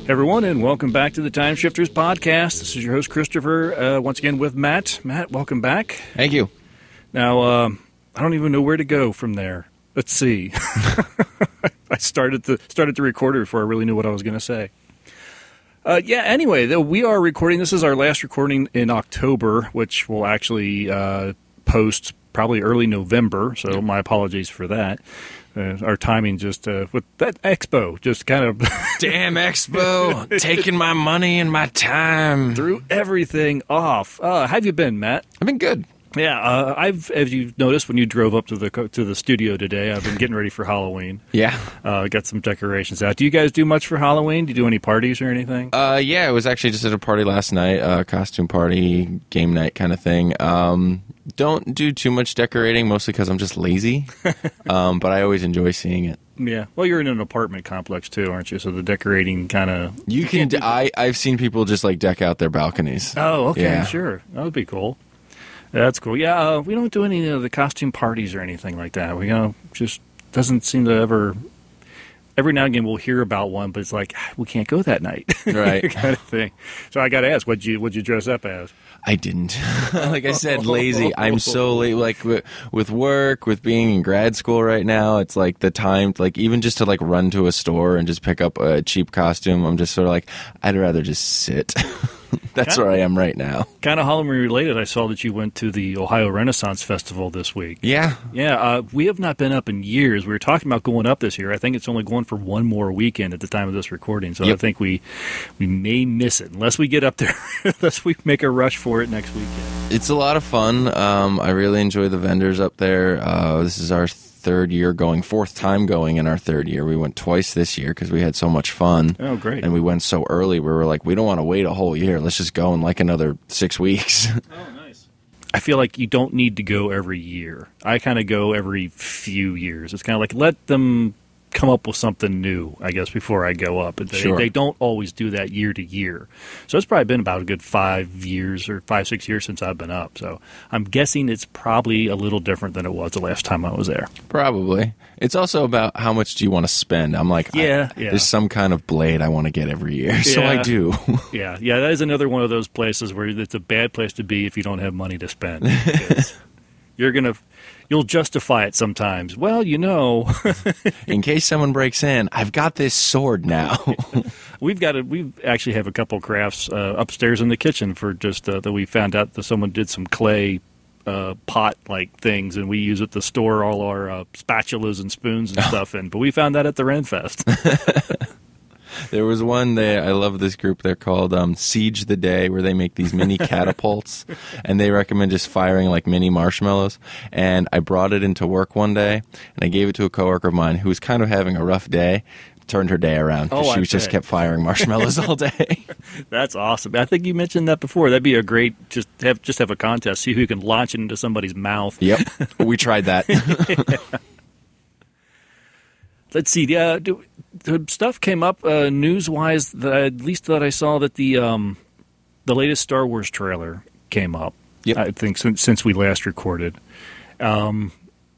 Everyone, and welcome back to the Time Shifters podcast. This is your host, Christopher, once again with Matt. Matt, welcome back. Thank you. Now, I don't even know where to go from there. Let's see. I started the recorder before I really knew what I was going to say. Anyway, we are recording. This is our last recording in October, which will actually post probably early November, so my apologies for that. Our timing just, with that Expo, just kind of... Damn Expo, taking my money and my time. Threw everything off. How have you been, Matt? I've been good. Yeah, as you noticed when you drove up to the studio today, I've been getting ready for Halloween. Yeah. Got some decorations out. Do you guys do much for Halloween? Do you do any parties or anything? Yeah, it was actually just at a party last night, costume party, game night kind of thing. Don't do too much decorating, mostly because I'm just lazy, but I always enjoy seeing it. Yeah. Well, you're in an apartment complex, too, aren't you? So the decorating kind of... I've seen people just, like, deck out their balconies. Oh, okay, yeah. Sure. That would be cool. That's cool. Yeah, we don't do any of the costume parties or anything like that. We just doesn't seem to ever... Every now and again we'll hear about one, but it's like, we can't go that night. Right. kind of thing. So I got to ask, what'd you dress up as? I didn't. Like I said, lazy. I'm so late. Like with work, with being in grad school right now, it's like the time, like even just to like run to a store and just pick up a cheap costume. I'm just sort of like, I'd rather just sit. That's where I am right now. Kind of Halloween related, I saw that you went to the Ohio Renaissance Festival this week. Yeah. Yeah, we have not been up in years. We were talking about going up this year. I think it's only going for one more weekend at the time of this recording, so yep. I think we may miss it unless we get up there, unless we make a rush for it next weekend. It's a lot of fun. I really enjoy the vendors up there. This is our fourth time going in our third year. We went twice this year because we had so much fun. Oh, great. And we went so early. We were like, we don't want to wait a whole year. Let's just go in like another 6 weeks. Oh, nice. I feel like you don't need to go every year. I kind of go every few years. It's kind of like let them come up with something new, I guess, before I go up. Sure. They don't always do that year to year. So it's probably been about a good 5 years or 5-6 years since I've been up. So I'm guessing it's probably a little different than it was the last time I was there. Probably. It's also about how much do you want to spend. I'm like, there's some kind of blade I want to get every year. So I do. Yeah, that is another one of those places where it's a bad place to be if you don't have money to spend. You'll justify it sometimes. Well, in case someone breaks in, I've got this sword now. We actually have a couple crafts upstairs in the kitchen for just that we found out that someone did some clay pot like things, and we use it to store all our spatulas and spoons and stuff in. But we found that at the Renfest. There was one there. I love this group. They're called Siege the Day, where they make these mini catapults, and they recommend just firing like mini marshmallows. And I brought it into work one day, and I gave it to a coworker of mine who was kind of having a rough day. Turned her day around because she just kept firing marshmallows all day. That's awesome. I think you mentioned that before. That'd be a great just have a contest. See who can launch it into somebody's mouth. Yep, we tried that. Yeah. Let's see. Yeah, the stuff came up news-wise. At least that I saw that the latest Star Wars trailer came up. Yep. I think since we last recorded. Like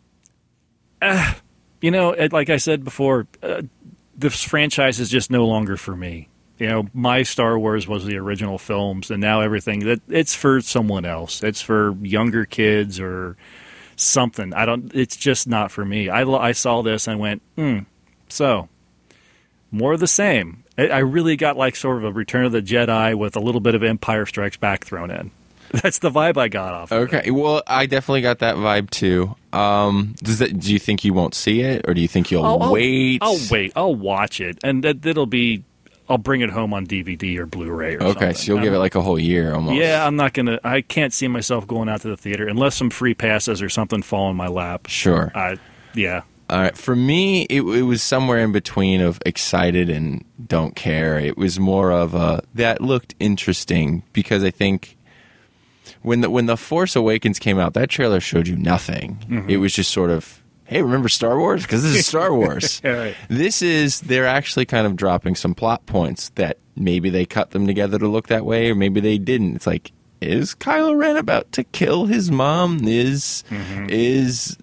I said before, this franchise is just no longer for me. My Star Wars was the original films, and now everything it's for someone else. It's for younger kids or something. It's just not for me. I saw this and went, so more of the same. I really got like sort of a Return of the Jedi with a little bit of Empire Strikes Back thrown in. That's the vibe I got off of it. Well, I definitely got that vibe too. Do you think you won't see it, or do you think you'll wait? I'll wait. I'll watch it, and it'll be. I'll bring it home on DVD or Blu-ray or something. Okay, so you'll give it like a whole year almost. Yeah, I'm not going to... I can't see myself going out to the theater unless some free passes or something fall in my lap. Sure. Yeah. All right. For me, it was somewhere in between of excited and don't care. It was more of that looked interesting because I think when the Force Awakens came out, that trailer showed you nothing. Mm-hmm. It was just sort of... Hey, remember Star Wars? Because this is Star Wars. Right. They're actually kind of dropping some plot points that maybe they cut them together to look that way, or maybe they didn't. It's like, is Kylo Ren about to kill his mom? Is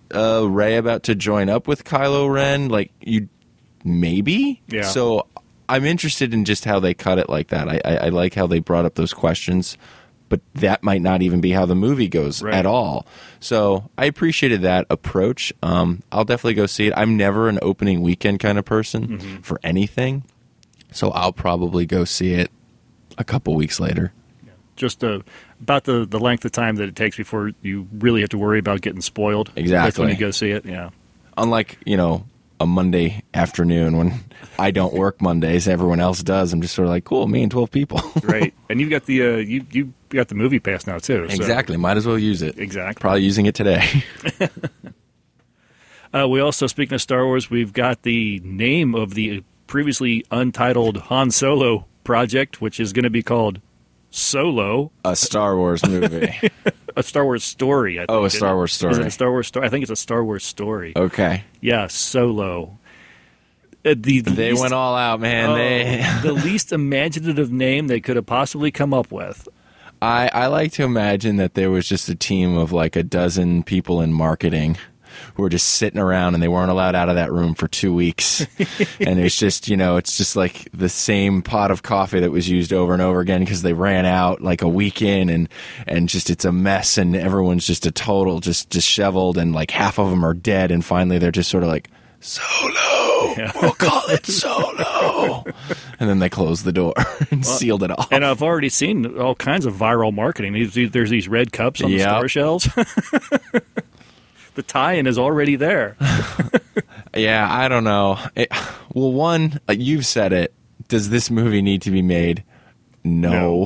Rey about to join up with Kylo Ren? Like, maybe? Yeah. So I'm interested in just how they cut it like that. I like how they brought up those questions, but that might not even be how the movie goes at all. So I appreciated that approach. I'll definitely go see it. I'm never an opening weekend kind of person for anything, so I'll probably go see it a couple weeks later. Just about the length of time that it takes before you really have to worry about getting spoiled. Exactly. That's when you go see it, yeah. Unlike, a Monday afternoon when I don't work Mondays, everyone else does. I'm just sort of like, cool, me and 12 people. Right. And you've got the you got the movie pass now too. So. Exactly. Might as well use it. Exactly. Probably using it today. We also, speaking of Star Wars, we've got the name of the previously untitled Han Solo project, which is going to be called Solo. A Star Wars movie. A Star Wars story, I think. A Star Wars story. Is it a Star Wars story? I think it's a Star Wars story. Okay. Yeah, Solo. They went all out, man. The least imaginative name they could have possibly come up with. I like to imagine that there was just a team of like a dozen people in marketing who were just sitting around and they weren't allowed out of that room for 2 weeks. And it's just, it's just like the same pot of coffee that was used over and over again because they ran out like a week in and just it's a mess and everyone's just a total just disheveled and like half of them are dead and finally they're just sort of like, Solo! Yeah. We'll call it Solo! And then they closed the door and sealed it off. And I've already seen all kinds of viral marketing. There's these red cups on the Star shells. The tie-in is already there. Yeah, I don't know. One, you've said it. Does this movie need to be made? No.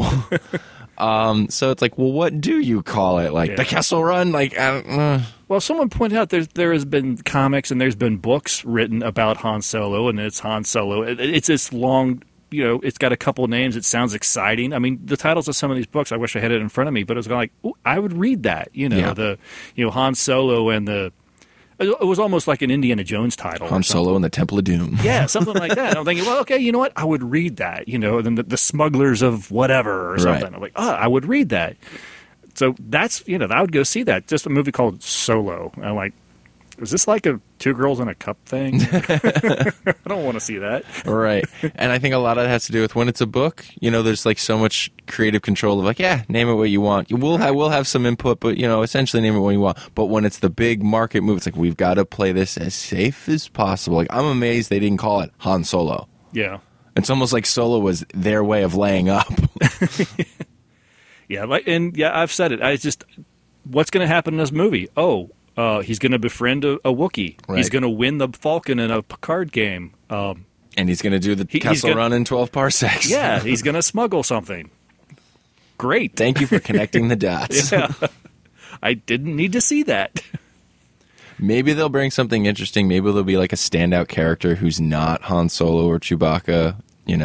So it's like, well, what do you call it? Like the Kessel Run? Like, Well, someone pointed out there has been comics and there's been books written about Han Solo, and it's Han Solo. It's this long, it's got a couple names. It sounds exciting. I mean, the titles of some of these books, I wish I had it in front of me, but it was like, ooh, I would read that. Han Solo and it was almost like an Indiana Jones title. Han Solo and the Temple of Doom. Yeah, something like that. I'm thinking, well, okay, you know what? I would read that. Then the Smugglers of whatever or something. Right. I'm like, I would read that. So that's, I would go see that. Just a movie called Solo. And I'm like, is this like a Two Girls in a Cup thing? I don't want to see that. Right. And I think a lot of that has to do with when it's a book, there's like so much creative control of like, name it what you want. We'll have some input, but, essentially name it what you want. But when it's the big market move, it's like, we've got to play this as safe as possible. Like, I'm amazed they didn't call it Han Solo. Yeah. It's almost like Solo was their way of laying up. Yeah. I've said it. What's going to happen in this movie? He's going to befriend a Wookiee. Right. He's going to win the Falcon in a Picard game. And he's going to do the Kessel Run in 12 parsecs. Yeah, he's going to smuggle something. Great. Thank you for connecting the dots. Yeah. I didn't need to see that. Maybe they'll bring something interesting. Maybe there'll be like a standout character who's not Han Solo or Chewbacca.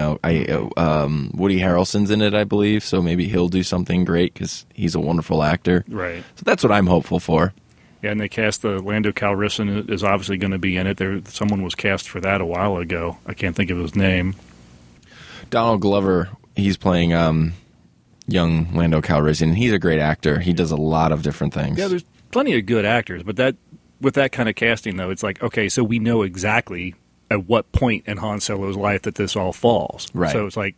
Woody Harrelson's in it, I believe. So maybe he'll do something great because he's a wonderful actor. Right. So that's what I'm hopeful for. Yeah, and they cast the Lando Calrissian is obviously going to be in it. Someone was cast for that a while ago. I can't think of his name. Donald Glover, he's playing young Lando Calrissian, and he's a great actor. He does a lot of different things. Yeah, there's plenty of good actors, but with that kind of casting, though, it's like, okay, so we know exactly at what point in Han Solo's life that this all falls. Right. So it's like,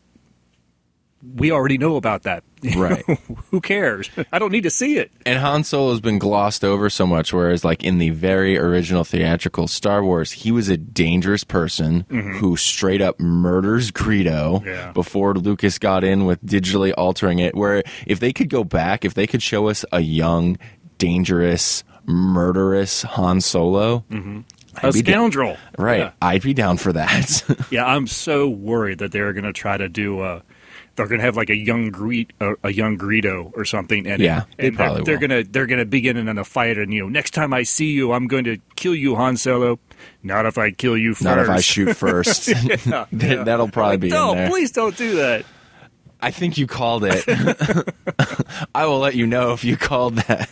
we already know about that. Right. Who cares? I don't need to see it. And Han Solo's been glossed over so much, whereas like in the very original theatrical Star Wars, he was a dangerous person who straight up murders Greedo before Lucas got in with digitally altering it, where if they could go back, if they could show us a young, dangerous, murderous Han Solo... A scoundrel. Right. Yeah. I'd be down for that. Yeah, I'm so worried that they're going to try to do... they're going to have like a young Greedo or something, and they're going to begin in a fight, and next time I see you, I'm going to kill you, Han Solo. Not if I kill you first. Not if I shoot first. That'll probably be in there. No, please don't do that. I think you called it. I will let you know if you called that.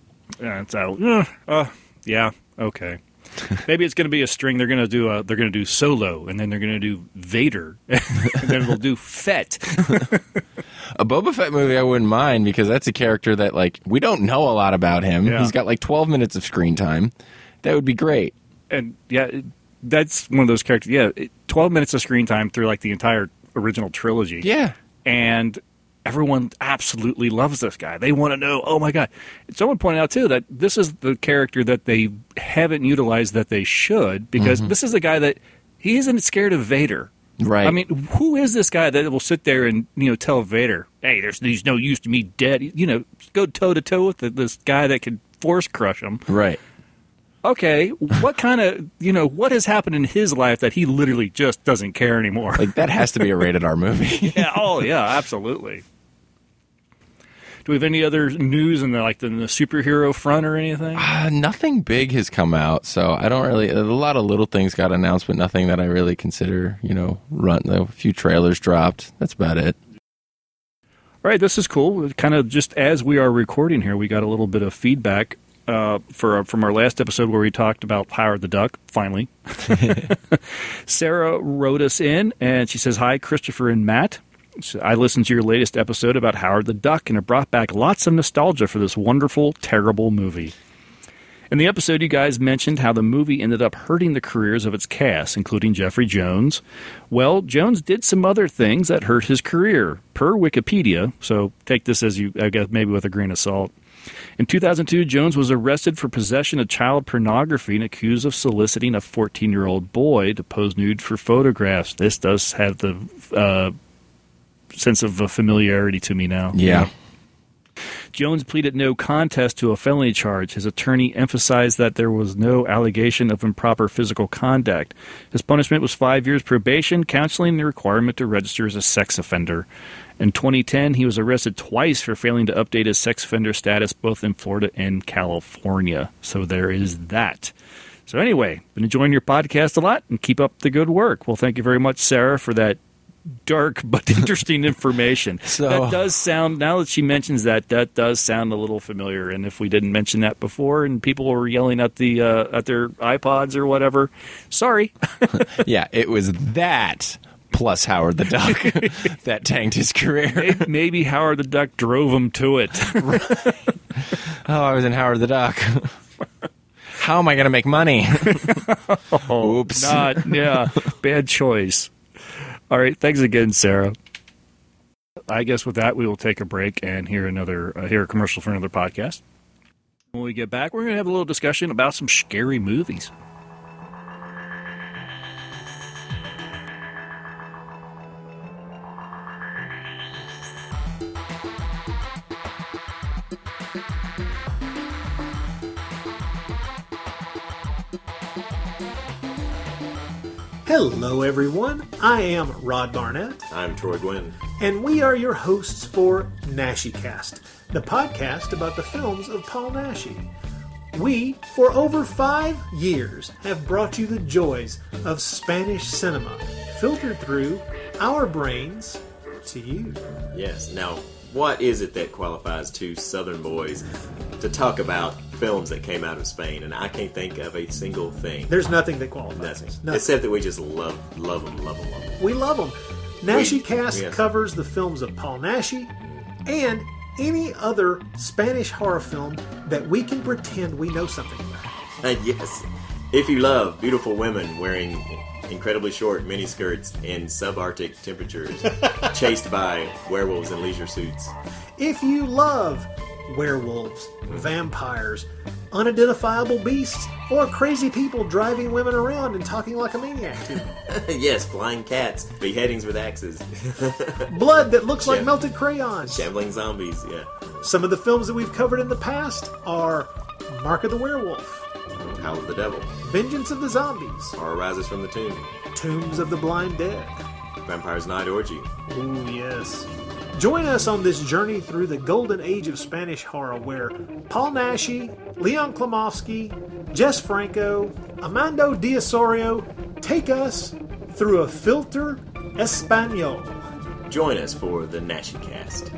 Yeah. Okay. Maybe it's going to be a string. They're going to do Solo, and then they're going to do Vader, and then they'll do Fett. A Boba Fett movie I wouldn't mind because that's a character that like we don't know a lot about him. Yeah. He's got like 12 minutes of screen time. That would be great. And that's one of those characters. Yeah, 12 minutes of screen time through like the entire original trilogy. Yeah. And everyone absolutely loves this guy. They want to know, oh my God. Someone pointed out, too, that this is the character that they haven't utilized that they should, because this is the guy that he isn't scared of Vader. Right. I mean, who is this guy that will sit there and, tell Vader, hey, there's no use to me dead, go toe-to-toe with this guy that can force crush him. Right. Okay, what kind of, what has happened in his life that he literally just doesn't care anymore? Like, that has to be a rated R movie. Yeah, absolutely. Do we have any other news in the superhero front or anything? Nothing big has come out, so I don't really. A lot of little things got announced, but nothing that I really consider, run. A few trailers dropped. That's about it. All right, this is cool. Kind of just as we are recording here, we got a little bit of feedback from our last episode where we talked about Howard the Duck, finally. Sarah wrote us in, and she says, hi, Christopher and Matt. I listened to your latest episode about Howard the Duck, and it brought back lots of nostalgia for this wonderful, terrible movie. In the episode, you guys mentioned how the movie ended up hurting the careers of its cast, including Jeffrey Jones. Well, Jones did some other things that hurt his career, per Wikipedia, so take this as I guess maybe with a grain of salt. In 2002, Jones was arrested for possession of child pornography and accused of soliciting a 14-year-old boy to pose nude for photographs. This does have the sense of familiarity to me now. Yeah. Jones pleaded no contest to a felony charge. His attorney emphasized that there was no allegation of improper physical conduct. His punishment was 5 years probation, counseling, and the requirement to register as a sex offender. In 2010, he was arrested twice for failing to update his sex offender status both in Florida and California. So there is that. So anyway, been enjoying your podcast a lot, and keep up the good work. Well, thank you very much, Sarah, for that dark but interesting information. That does sound, now that she mentions that does sound a little familiar. And if we didn't mention that before and people were yelling at the at their iPods or whatever, sorry. Yeah, it was that plus Howard the Duck that tanked his career. Maybe Howard the Duck drove him to it. Right. Oh, I was in Howard the Duck. How am I going to make money? Oops. Bad choice. All right, thanks again, Sarah. I guess with that, we will take a break and hear a commercial for another podcast. When we get back, we're going to have a little discussion about some scary movies. Hello, everyone. I am Rod Barnett. I'm Troy Gwynn. And we are your hosts for NashiCast, the podcast about the films of Paul Naschy. We, for over 5 years, have brought you the joys of Spanish cinema, filtered through our brains to you. Yes. Now, what is it that qualifies two Southern boys to talk about films that came out of Spain? And I can't think of a single thing. There's nothing that qualifies. Nothing. Except that we just love them. We love them. NashiCast covers the films of Paul Naschy and any other Spanish horror film that we can pretend we know something about. Yes. If you love beautiful women wearing incredibly short miniskirts in subarctic temperatures, chased by werewolves in leisure suits. If you love werewolves, vampires, unidentifiable beasts, or crazy people driving women around and talking like a maniac to them. Yes, flying cats, beheadings with axes. Blood that looks like melted crayons. Shambling zombies, yeah. Some of the films that we've covered in the past are Mark of the Werewolf, Howl of the Devil, Vengeance of the Zombies, Horror Rises from the Tomb, Tombs of the Blind Dead, Vampire's Night Orgy. Ooh, yes. Join us on this journey through the golden age of Spanish horror where Paul Naschy, Leon Klimovsky, Jess Franco, Armando D'Osorio take us through a filter Espanol. Join us for the NashiCast.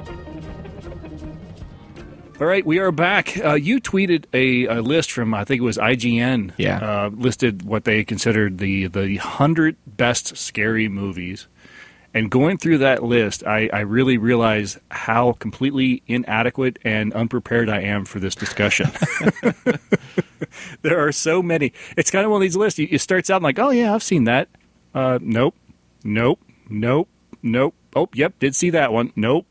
All right, we are back. You tweeted a list from, I think it was IGN. Yeah. Listed what they considered the 100 best scary movies. And going through that list, I really realize how completely inadequate and unprepared I am for this discussion. There are so many. It's kind of one of these lists. It starts out like, oh, yeah, I've seen that. Nope. Oh, yep, did see that one. Nope.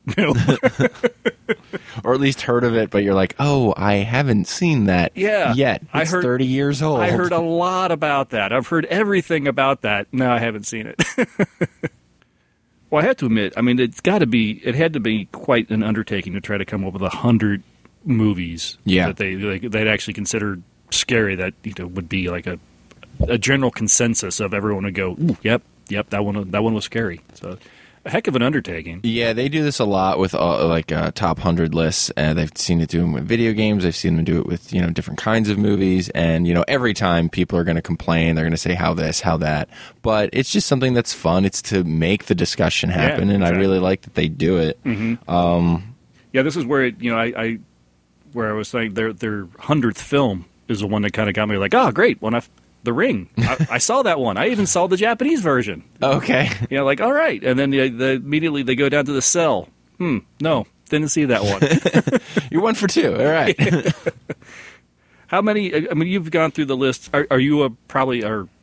Or at least heard of it, but you're like, oh, I haven't seen that yet. It's 30 years old. I heard a lot about that. I've heard everything about that. No, I haven't seen it. Well, I have to admit, I mean, it had to be quite an undertaking to try to come up with 100 movies that they'd actually consider scary that would be like a general consensus of everyone would go, ooh, yep, that one was scary. So a heck of an undertaking. Yeah, they do this a lot with top 100 lists. They've seen it do them with video games. They've seen them do it with different kinds of movies. And every time people are going to complain, they're going to say how this, how that. But it's just something that's fun. It's to make the discussion happen, and I really like that they do it. Mm-hmm. Yeah, this is where where I was saying their 100th film is the one that kind of got me like, oh, great, The Ring. I saw that one. I even saw the Japanese version. Okay. Like, all right. And then immediately they go down to The Cell. No, didn't see that one. You're 1 for 2. All right. How many? I mean, you've gone through the list. Are you probably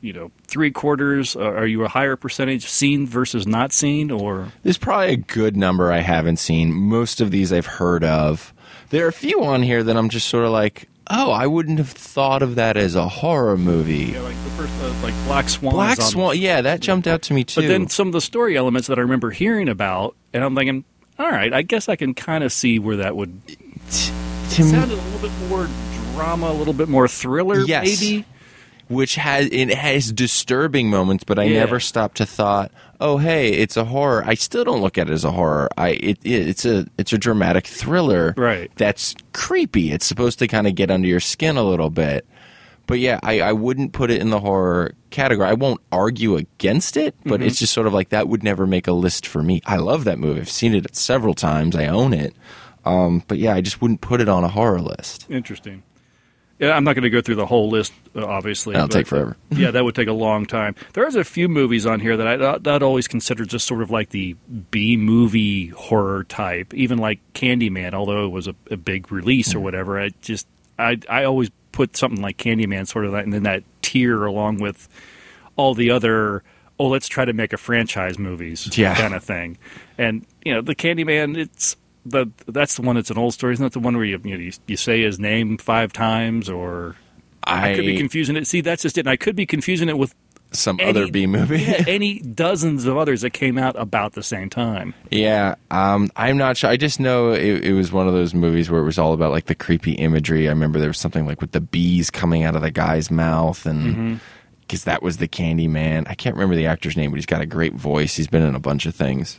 3/4? Are you a higher percentage seen versus not seen? Or there's probably a good number I haven't seen. Most of these I've heard of. There are a few on here that I'm just sort of like, oh, I wouldn't have thought of that as a horror movie. Yeah, like the first, like Black Swan. Black Swan, yeah, that jumped out to me too. But then some of the story elements that I remember hearing about, and I'm thinking, all right, I guess I can kind of see where that would. It sounded a little bit more drama, a little bit more thriller, maybe. Which has disturbing moments, but I never stopped to thought, oh, hey, it's a horror. I still don't look at it as a horror. It's a dramatic thriller, right? That's creepy. It's supposed to kind of get under your skin a little bit. But yeah, I wouldn't put it in the horror category. I won't argue against it, but it's just sort of like that would never make a list for me. I love that movie. I've seen it several times. I own it. But yeah, I just wouldn't put it on a horror list. Interesting. Yeah, I'm not going to go through the whole list, obviously. That'll take forever. Yeah, that would take a long time. There's a few movies on here that I'd always consider just sort of like the B-movie horror type, even like Candyman, although it was a big release or whatever. I always put something like Candyman sort of that, and then that tier along with all the other, let's try to make a franchise movies kind of thing. And, the Candyman, that's the one that's an old story. Isn't that the one where you say his name 5 times? Or I could be confusing it. See, that's just it. And I could be confusing it with some other B movie. Any dozens of others that came out about the same time. Yeah, I'm not sure. I just know it was one of those movies where it was all about like the creepy imagery. I remember there was something like with the bees coming out of the guy's mouth, and because that was the Candyman. I can't remember the actor's name, but he's got a great voice. He's been in a bunch of things.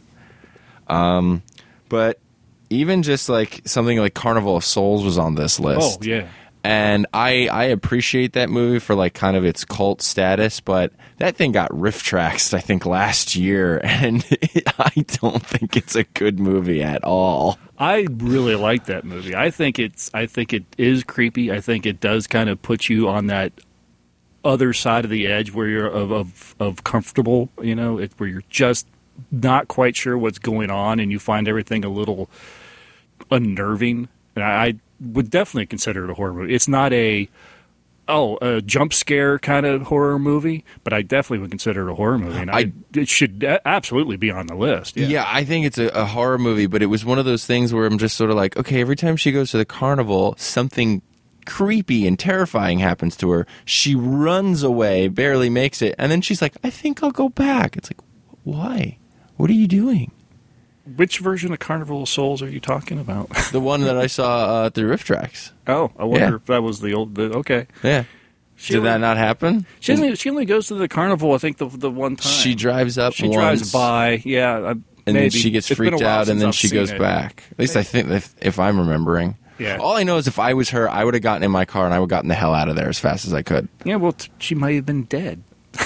But even just like something like Carnival of Souls was on this list. Oh, yeah. And I appreciate that movie for like kind of its cult status, but that thing got RiffTraxed, I think, last year, and I don't think it's a good movie at all. I really like that movie. I think it is creepy. I think it does kind of put you on that other side of the edge where you're of comfortable, where you're just not quite sure what's going on, and you find everything a little unnerving. And I would definitely consider it a horror movie. It's not a jump scare kind of horror movie, but I definitely would consider it a horror movie. And it should absolutely be on the list. Yeah, I think it's a horror movie, but it was one of those things where I'm just sort of like, okay, every time she goes to the carnival, something creepy and terrifying happens to her. She runs away, barely makes it, and then she's like, I think I'll go back. It's like, why? What are you doing? Which version of Carnival of Souls are you talking about? The one that I saw through RiffTrax. Oh, I wonder if that was the old... okay. Yeah. Did that not happen? She only goes to the carnival, I think, the one time. She drives up She drives by, yeah. And then she gets freaked out, and then she goes back. At least I think, if I'm remembering. Yeah. All I know is if I was her, I would have gotten in my car, and I would have gotten the hell out of there as fast as I could. Yeah, well, she might have been dead.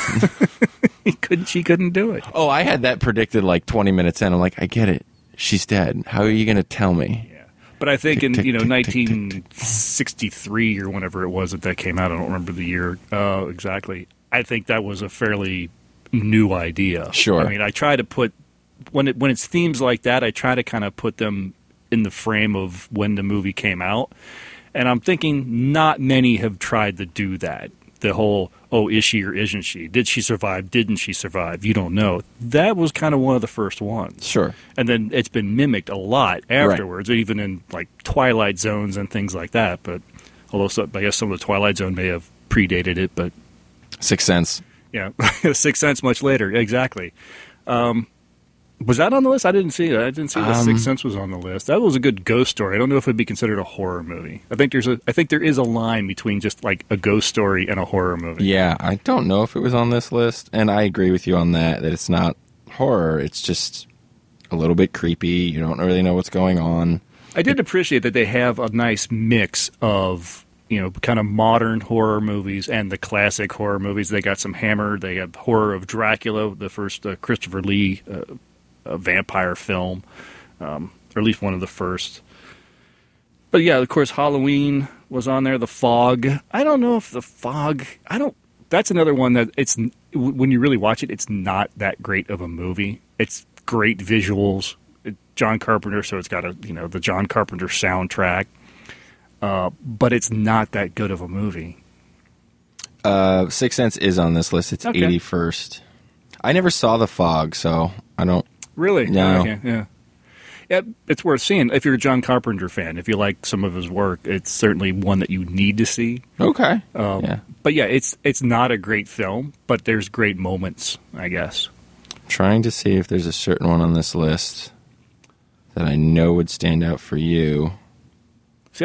She couldn't do it. Oh, I had that predicted like 20 minutes in. I'm like, I get it. She's dead. How are you going to tell me? Yeah. But I think in 1963 or whenever it was that came out, I don't remember the year exactly. I think that was a fairly new idea. Sure. I mean, I try to put when it's themes like that, I try to kind of put them in the frame of when the movie came out. And I'm thinking not many have tried to do that. The whole, oh, is she or isn't she? Did she survive? Didn't she survive? You don't know. That was kind of one of the first ones. Sure. And then it's been mimicked a lot afterwards, even in like Twilight Zones and things like that. But although I guess some of the Twilight Zone may have predated it, but Sixth Sense. yeah, Sixth Sense much later. Exactly. Was that on the list? I didn't see it. I didn't see that Sixth Sense was on the list. That was a good ghost story. I don't know if it'd be considered a horror movie. I think there is a line between just like a ghost story and a horror movie. Yeah, I don't know if it was on this list, and I agree with you on that it's not horror. It's just a little bit creepy. You don't really know what's going on. I did appreciate that they have a nice mix of, kind of modern horror movies and the classic horror movies. They got some Hammer. They have horror of Dracula, the first Christopher Lee vampire film, or at least one of the first. But yeah, of course, Halloween was on there. The Fog. I don't know if The Fog. That's another one that when you really watch it, it's not that great of a movie. It's great visuals. John Carpenter, so it's got the John Carpenter soundtrack. But it's not that good of a movie. Sixth Sense is on this list. It's 81st. I never saw The Fog, so I don't. Really? No. Okay, yeah. Yeah, it's worth seeing if you're a John Carpenter fan. If you like some of his work, it's certainly one that you need to see. Okay. Yeah. But yeah, it's not a great film, but there's great moments, I guess. Trying to see if there's a certain one on this list that I know would stand out for you. See,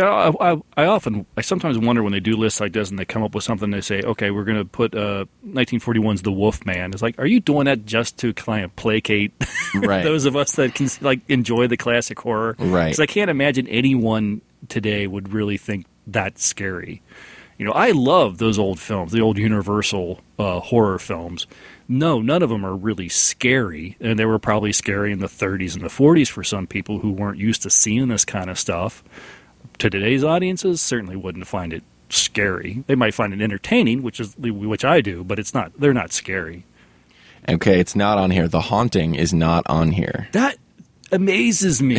I sometimes wonder when they do lists like this and they come up with something, they say, okay, we're going to put 1941's The Wolf Man. It's like, are you doing that just to kind of placate those of us that can enjoy the classic horror? Right. Because I can't imagine anyone today would really think that's scary. I love those old films, the old Universal horror films. No, none of them are really scary, and they were probably scary in the 30s and the 40s for some people who weren't used to seeing this kind of stuff. To today's audiences, certainly wouldn't find it scary. They might find it entertaining, which I do, but they're not scary. Okay, it's not on here. The Haunting is not on here. That amazes me.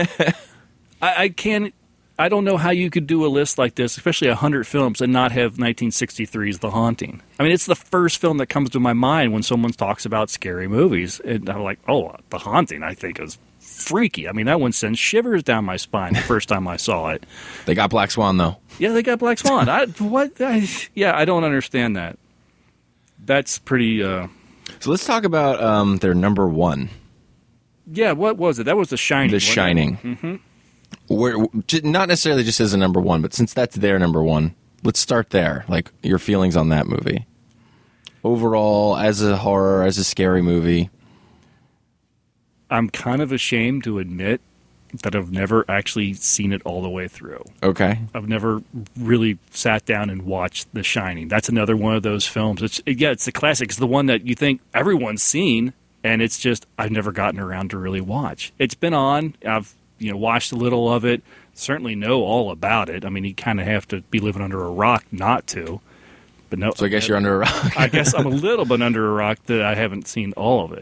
I don't know how you could do a list like this, especially 100 films, and not have 1963's The Haunting. I mean, it's the first film that comes to my mind when someone talks about scary movies. And I'm like, oh, The Haunting, I think, is freaky. I mean, that one sends shivers down my spine the first time I saw it. They got Black Swan, though. Yeah, they got Black Swan. I don't understand that. That's pretty... So let's talk about their number one. Yeah, what was it? That was The Shining. The Shining. Mm-hmm. Where, not necessarily just as a number one, but since that's their number one, let's start there. Like, your feelings on that movie. Overall, as a horror, as a scary movie. I'm kind of ashamed to admit that I've never actually seen it all the way through. Okay. I've never really sat down and watched The Shining. That's another one of those films. It's the classic. It's the one that you think everyone's seen, and it's just I've never gotten around to really watch. It's been on. I've watched a little of it. Certainly know all about it. I mean, you kind of have to be living under a rock not to. But no. So I guess you're under a rock. I guess I'm a little bit under a rock that I haven't seen all of it.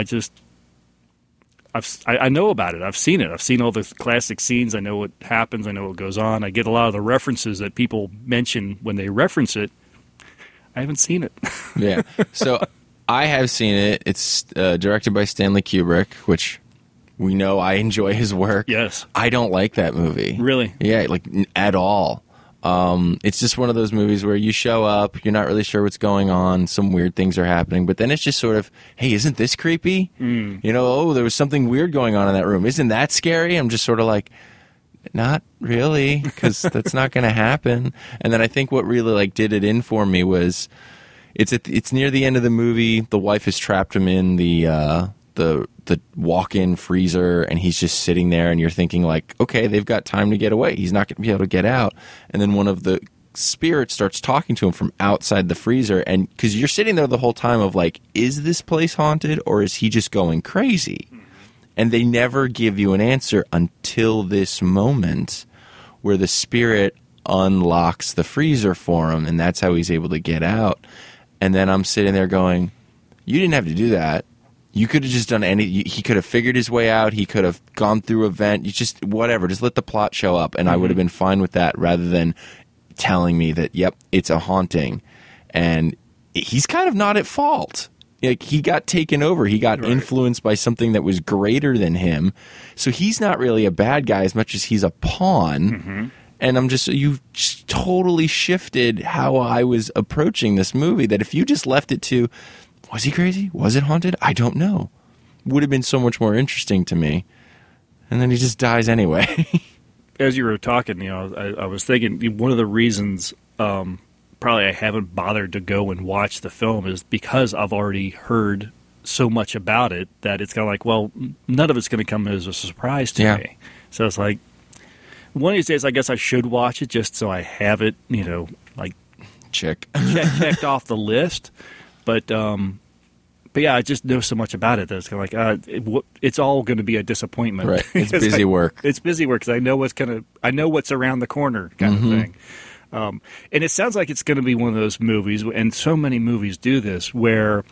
I know about it. I've seen it. I've seen all the classic scenes. I know what happens. I know what goes on. I get a lot of the references that people mention when they reference it. I haven't seen it. Yeah. So I have seen it. It's directed by Stanley Kubrick, which we know I enjoy his work. Yes. I don't like that movie. Really? Yeah, at all. It's just one of those movies where you show up, you're not really sure what's going on, some weird things are happening, but then it's just sort of, hey, isn't this creepy? There was something weird going on in that room. Isn't that scary? I'm just sort of like, not really, because that's not going to happen. And then I think what really did it in for me was, it's near the end of the movie. The wife has trapped him in the walk-in freezer, and he's just sitting there, and you're thinking okay, they've got time to get away. He's not going to be able to get out. And then one of the spirits starts talking to him from outside the freezer, and because you're sitting there the whole time of is this place haunted, or is he just going crazy? And they never give you an answer until this moment where the spirit unlocks the freezer for him, and that's how he's able to get out. And then I'm sitting there going, You didn't have to do that. You could have just done he could have figured his way out. He could have gone through event. You just, whatever, just let the plot show up. And I would have been fine with that rather than telling me that, yep, it's a haunting. And he's kind of not at fault. Like, he got taken over. He got influenced by something that was greater than him. So he's not really a bad guy as much as he's a pawn. And you've just totally shifted how I was approaching this movie, that if you just left it to, was he crazy? Was it haunted? I don't know. Would have been so much more interesting to me. And then he just dies anyway. As you were talking, I was thinking one of the reasons probably I haven't bothered to go and watch the film is because I've already heard so much about it that it's kind of like, well, none of it's going to come as a surprise to me. So it's like, one of these days I guess I should watch it just so I have it, like checked off the list. But yeah, I just know so much about it that it's kind of like it's all going to be a disappointment. Right, it's busy work. It's busy work because I know what's around the corner kind of thing. And it sounds like it's going to be one of those movies, and so many movies do this, where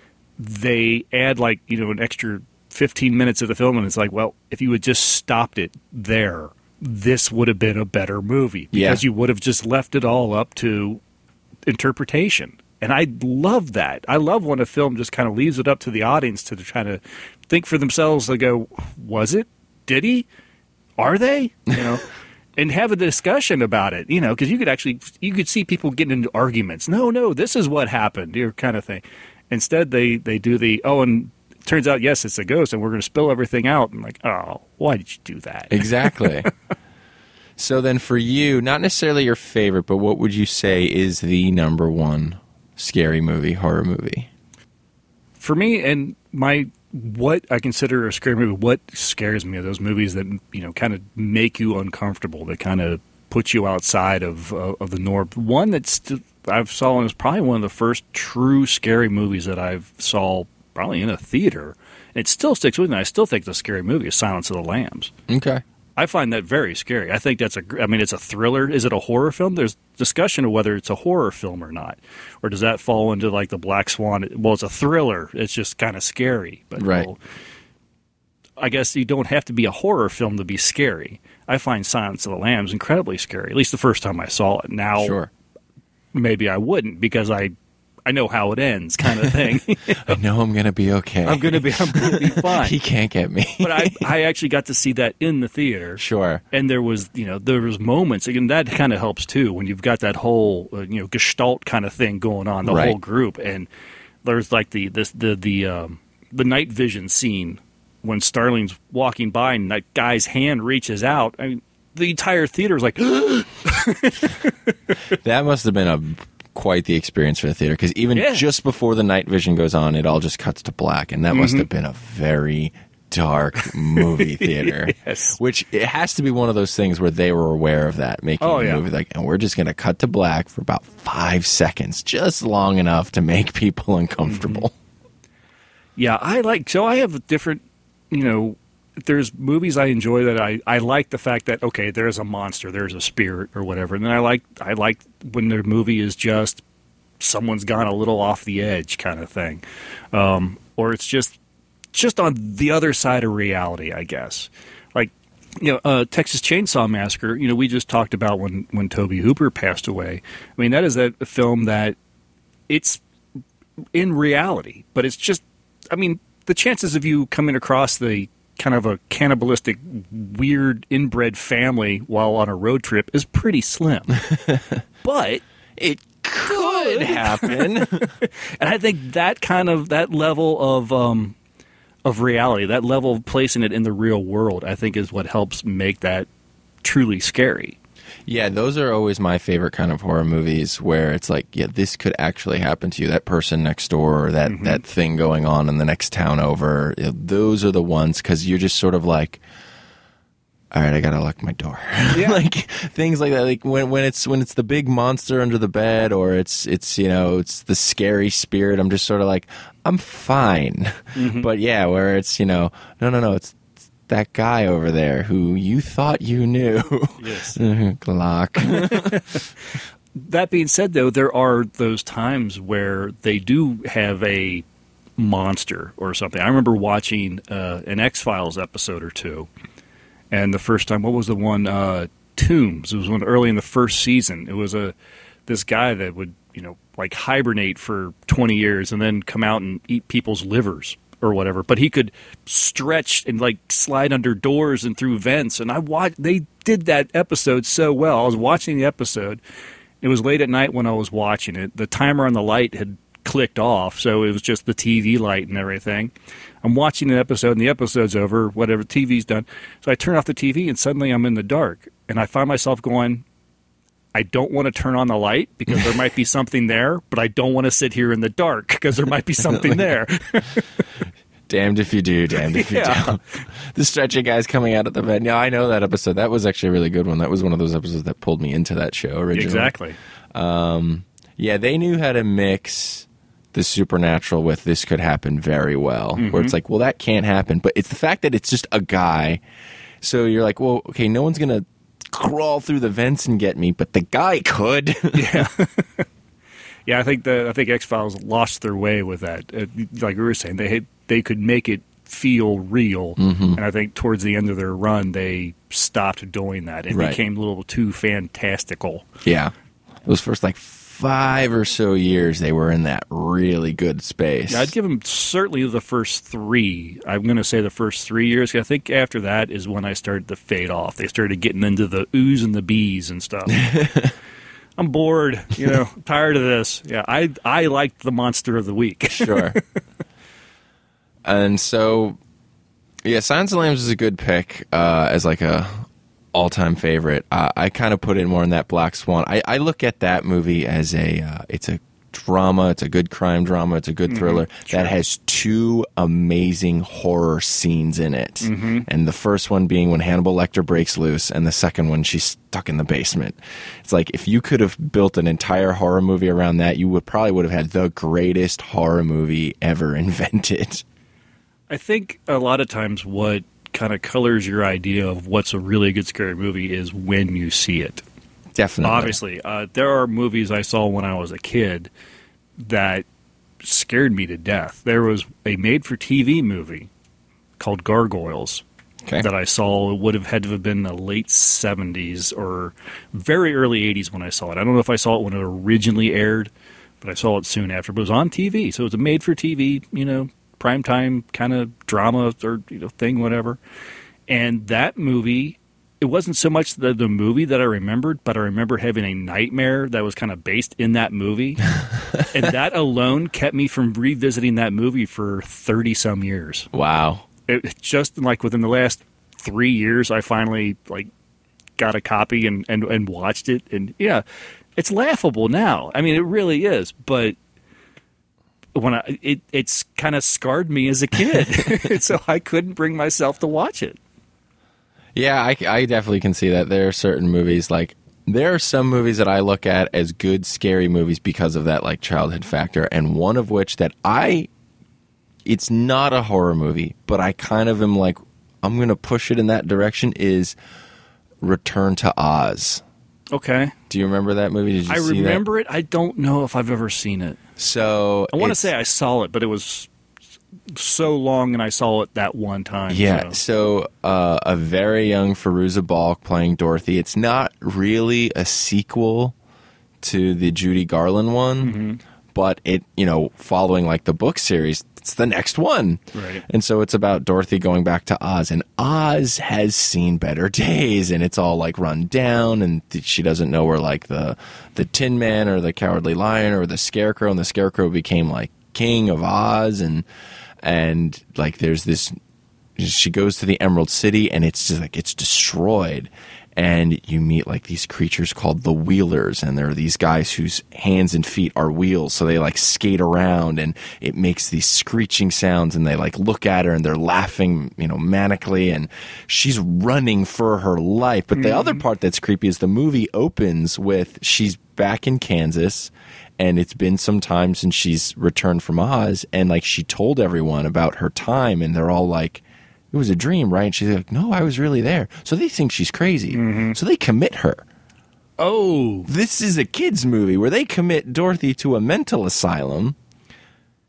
they add an extra 15 minutes of the film, and it's like, well, if you had just stopped it there, this would have been a better movie because you would have just left it all up to interpretation. And I love that. I love when a film just kind of leaves it up to the audience to try to think for themselves. They go, was it? Did he? Are they? And have a discussion about it, because you could see people getting into arguments. No, this is what happened, kind of thing. Instead, they do and it turns out, yes, it's a ghost, and we're going to spill everything out. And like, oh, why did you do that? Exactly. So then for you, not necessarily your favorite, but what would you say is the number one scary movie, horror movie? For me, and what I consider a scary movie, what scares me are those movies that, kind of make you uncomfortable, that kind of put you outside of the norm. One I've saw is probably one of the first true scary movies that I've saw probably in a theater. And it still sticks with me. I still think the scary movie is Silence of the Lambs. Okay. I find that very scary. I think it's a thriller. Is it a horror film? There's discussion of whether it's a horror film or not. Or does that fall into like the Black Swan? Well, it's a thriller. It's just kind of scary. But right. Well, I guess you don't have to be a horror film to be scary. I find Silence of the Lambs incredibly scary, at least the first time I saw it. Now, sure. Maybe I wouldn't because I know how it ends, kind of thing. I know I'm going to be okay. I'm going to be fine. He can't get me. But I actually got to see that in the theater. Sure. And there was moments, and that kind of helps too when you've got that whole gestalt kind of thing going on, the whole group, and there's like the night vision scene when Starling's walking by and that guy's hand reaches out. I mean, the entire theater is like. That must have been quite the experience for the theater, because even just before the night vision goes on, it all just cuts to black, and that must have been a very dark movie theater. Yes. Which it has to be one of those things where they were aware of that, making a movie and we're just going to cut to black for about 5 seconds, just long enough to make people uncomfortable. Yeah, I have a different, there's movies I enjoy that I like the fact that, okay, there's a monster, there's a spirit or whatever. And then I like when the movie is just someone's gone a little off the edge kind of thing. Or it's just on the other side of reality, I guess. Like, Texas Chainsaw Massacre, we just talked about when Tobe Hooper passed away. I mean, that is a film that it's in reality, but it's just, the chances of you coming across the kind of a cannibalistic, weird, inbred family while on a road trip is pretty slim. But it could happen. And I think that level of reality, that level of placing it in the real world, I think is what helps make that truly scary. Yeah, those are always my favorite kind of horror movies, where it's like, yeah, this could actually happen to you. That person next door, or that thing going on in the next town over. Those are the ones, because you're just sort of like, all right, I gotta lock my door. Yeah. Like things like that. Like when it's the big monster under the bed, or it's the scary spirit. I'm just sort of like, I'm fine. But yeah, where it's no, it's that guy over there who you thought you knew. Yes. Glock. That being said, though, there are those times where they do have a monster or something. I remember watching an X-Files episode or two, and the first time, what was the one? Tombs. It was one early in the first season. It was this guy that would, like hibernate for 20 years and then come out and eat people's livers or whatever. But he could stretch and like slide under doors and through vents. And they did that episode so well. I was watching the episode. It was late at night when I was watching it. The timer on the light had clicked off, so it was just the TV light and everything. I'm watching an episode, and the episode's over, whatever, TV's done. So I turn off the TV, and suddenly I'm in the dark. And I find myself going, I don't want to turn on the light because there might be something there, but I don't want to sit here in the dark because there might be something there. Damned if you do, damned if you don't. The stretching guy's coming out of the bed. Yeah, I know that episode. That was actually a really good one. That was one of those episodes that pulled me into that show originally. Exactly. Yeah, they knew how to mix the supernatural with this could happen very well. Where it's like, well, that can't happen. But it's the fact that it's just a guy. So you're like, well, okay, no one's going to crawl through the vents and get me, but the guy could. Yeah. Yeah, I think X-Files lost their way with that. Like we were saying, they could make it feel real, and I think towards the end of their run, they stopped doing that. It became a little too fantastical. Yeah. Those first, 5 or so years, they were in that really good space. Yeah, I'd give them certainly the first 3. I'm going to say the first 3 years. I think after that is when I started to fade off. They started getting into the oohs and the bees and stuff. I'm bored, tired of this. Yeah, I liked the Monster of the Week. Sure. And so, yeah, Silence of the Lambs is a good pick as like a all-time favorite. I kind of put it more in that Black Swan. I look at that movie as it's a drama. It's a good crime drama. It's a good thriller that has 2 amazing horror scenes in it. And the first one being when Hannibal Lecter breaks loose, and the second one she's stuck in the basement. It's like if you could have built an entire horror movie around that, you would have had the greatest horror movie ever invented. I think a lot of times what kind of colors your idea of what's a really good scary movie is when you see it. Definitely. Obviously. There are movies I saw when I was a kid that scared me to death. There was a made-for-TV movie called Gargoyles that I saw. It would have had to have been the late 70s or very early 80s when I saw it. I don't know if I saw it when it originally aired, but I saw it soon after. But it was on TV, so it was a made-for-TV, primetime kind of drama or thing, whatever. And that movie, it wasn't so much the movie that I remembered, but I remember having a nightmare that was kind of based in that movie. And that alone kept me from revisiting that movie for 30-some years. Wow. It just within the last 3 years, I finally got a copy and watched it. And yeah, it's laughable now. I mean, it really is, but when it's kind of scarred me as a kid, so I couldn't bring myself to watch it. Yeah, I definitely can see that. There are certain movies, there are some movies that I look at as good, scary movies because of that, childhood factor, and one of which that it's not a horror movie, but I kind of am I'm going to push it in that direction, is Return to Oz. Okay. Do you remember that movie? Did you see that? I remember it. I don't know if I've ever seen it. So I want to say I saw it, but it was so long and I saw it that one time. Yeah, so a very young Fairuza Balk playing Dorothy. It's not really a sequel to the Judy Garland one, but it, following the book series, it's the next one. Right. And so it's about Dorothy going back to Oz, and Oz has seen better days, and it's all run down, and she doesn't know where the Tin Man or the Cowardly Lion or the Scarecrow, and the Scarecrow became King of Oz, and there's this, she goes to the Emerald City, and it's just it's destroyed. And you meet these creatures called the Wheelers, and there are these guys whose hands and feet are wheels, so they skate around, and it makes these screeching sounds, and they look at her, and they're laughing, manically, and she's running for her life. But the other part that's creepy is the movie opens with she's back in Kansas, and it's been some time since she's returned from Oz, and she told everyone about her time, and they're all it was a dream, right? And she's like, no, I was really there. So they think she's crazy. So they commit her. Oh. This is a kid's movie where they commit Dorothy to a mental asylum.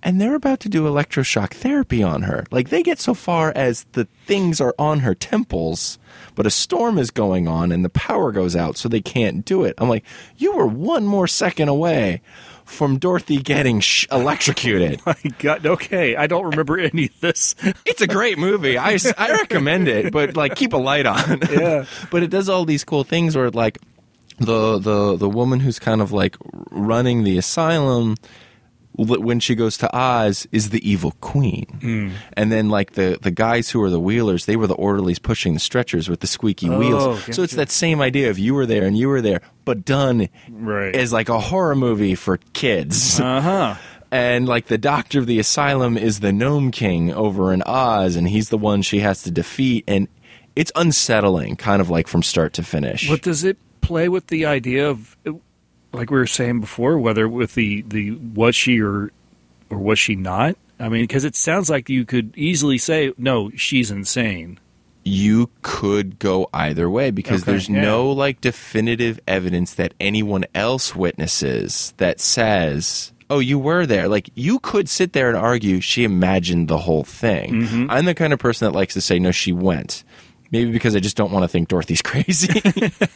and they're about to do electroshock therapy on her. Like, they get so far as the things are on her temples, but a storm is going on and the power goes out, so they can't do it. I'm like, you were one more second away from Dorothy getting electrocuted. My God, okay, I don't remember any of this. It's a great movie. I recommend it, but like, keep a light on. Yeah. But it does all these cool things where, like, the woman who's kind of like running the asylum, when she goes to Oz, is the evil queen. And then, like, the guys who are the wheelers, they were the orderlies pushing the stretchers with the squeaky wheels. Gotcha. So it's that same idea of you were there and you were there, but done Right. as like a horror movie for kids. Uh-huh. And, like, the doctor of the asylum is the Gnome King over in Oz, and he's the one she has to defeat. And it's unsettling, kind of like from start to finish. But does it play with the idea of, like we were saying before, whether with the was she or was she not? I mean, because it sounds like you could easily say, no, she's insane. You could go either way, because there's no, like, definitive evidence that anyone else witnesses that says, oh, you were there. Like, you could sit there and argue she imagined the whole thing. I'm the kind of person that likes to say, no, she went. Maybe because I just don't want to think Dorothy's crazy.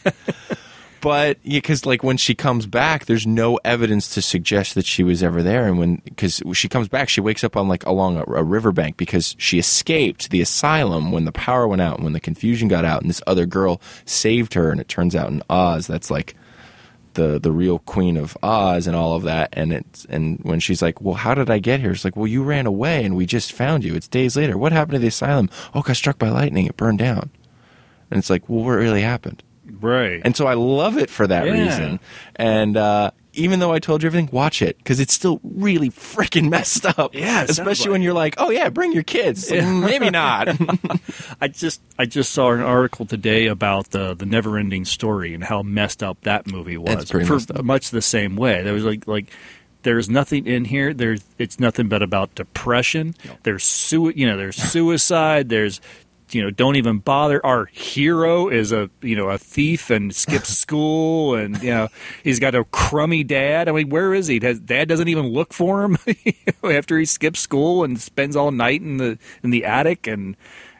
But because, like, when she comes back, there's no evidence to suggest that she was ever there. And because she comes back, she wakes up on, like, along a riverbank because she escaped the asylum when the power went out and when the confusion got out, and this other girl saved her. And it turns out in Oz, that's like the real queen of Oz and all of that. And when she's like, well, how did I get here? It's like, well, you ran away and we just found you. It's days later. What happened to the asylum? Oh, got struck by lightning. It burned down. And it's like, well, what really happened? Right. And so I love it for that reason. And even though I told you everything, watch it, because it's still really freaking messed up. Yeah, it sounds especially like when you're like, oh yeah, bring your kids. Like, maybe not. I just saw an article today about the Never-Ending Story and how messed up that movie was. It's pretty for messed up. Much the same way. There was like there's nothing in here. It's nothing but about depression. No. There's suicide. There's don't even bother. Our hero is a thief and skips school, and he's got a crummy dad. I mean, where is he? Dad doesn't even look for him after he skips school and spends all night in the attic. And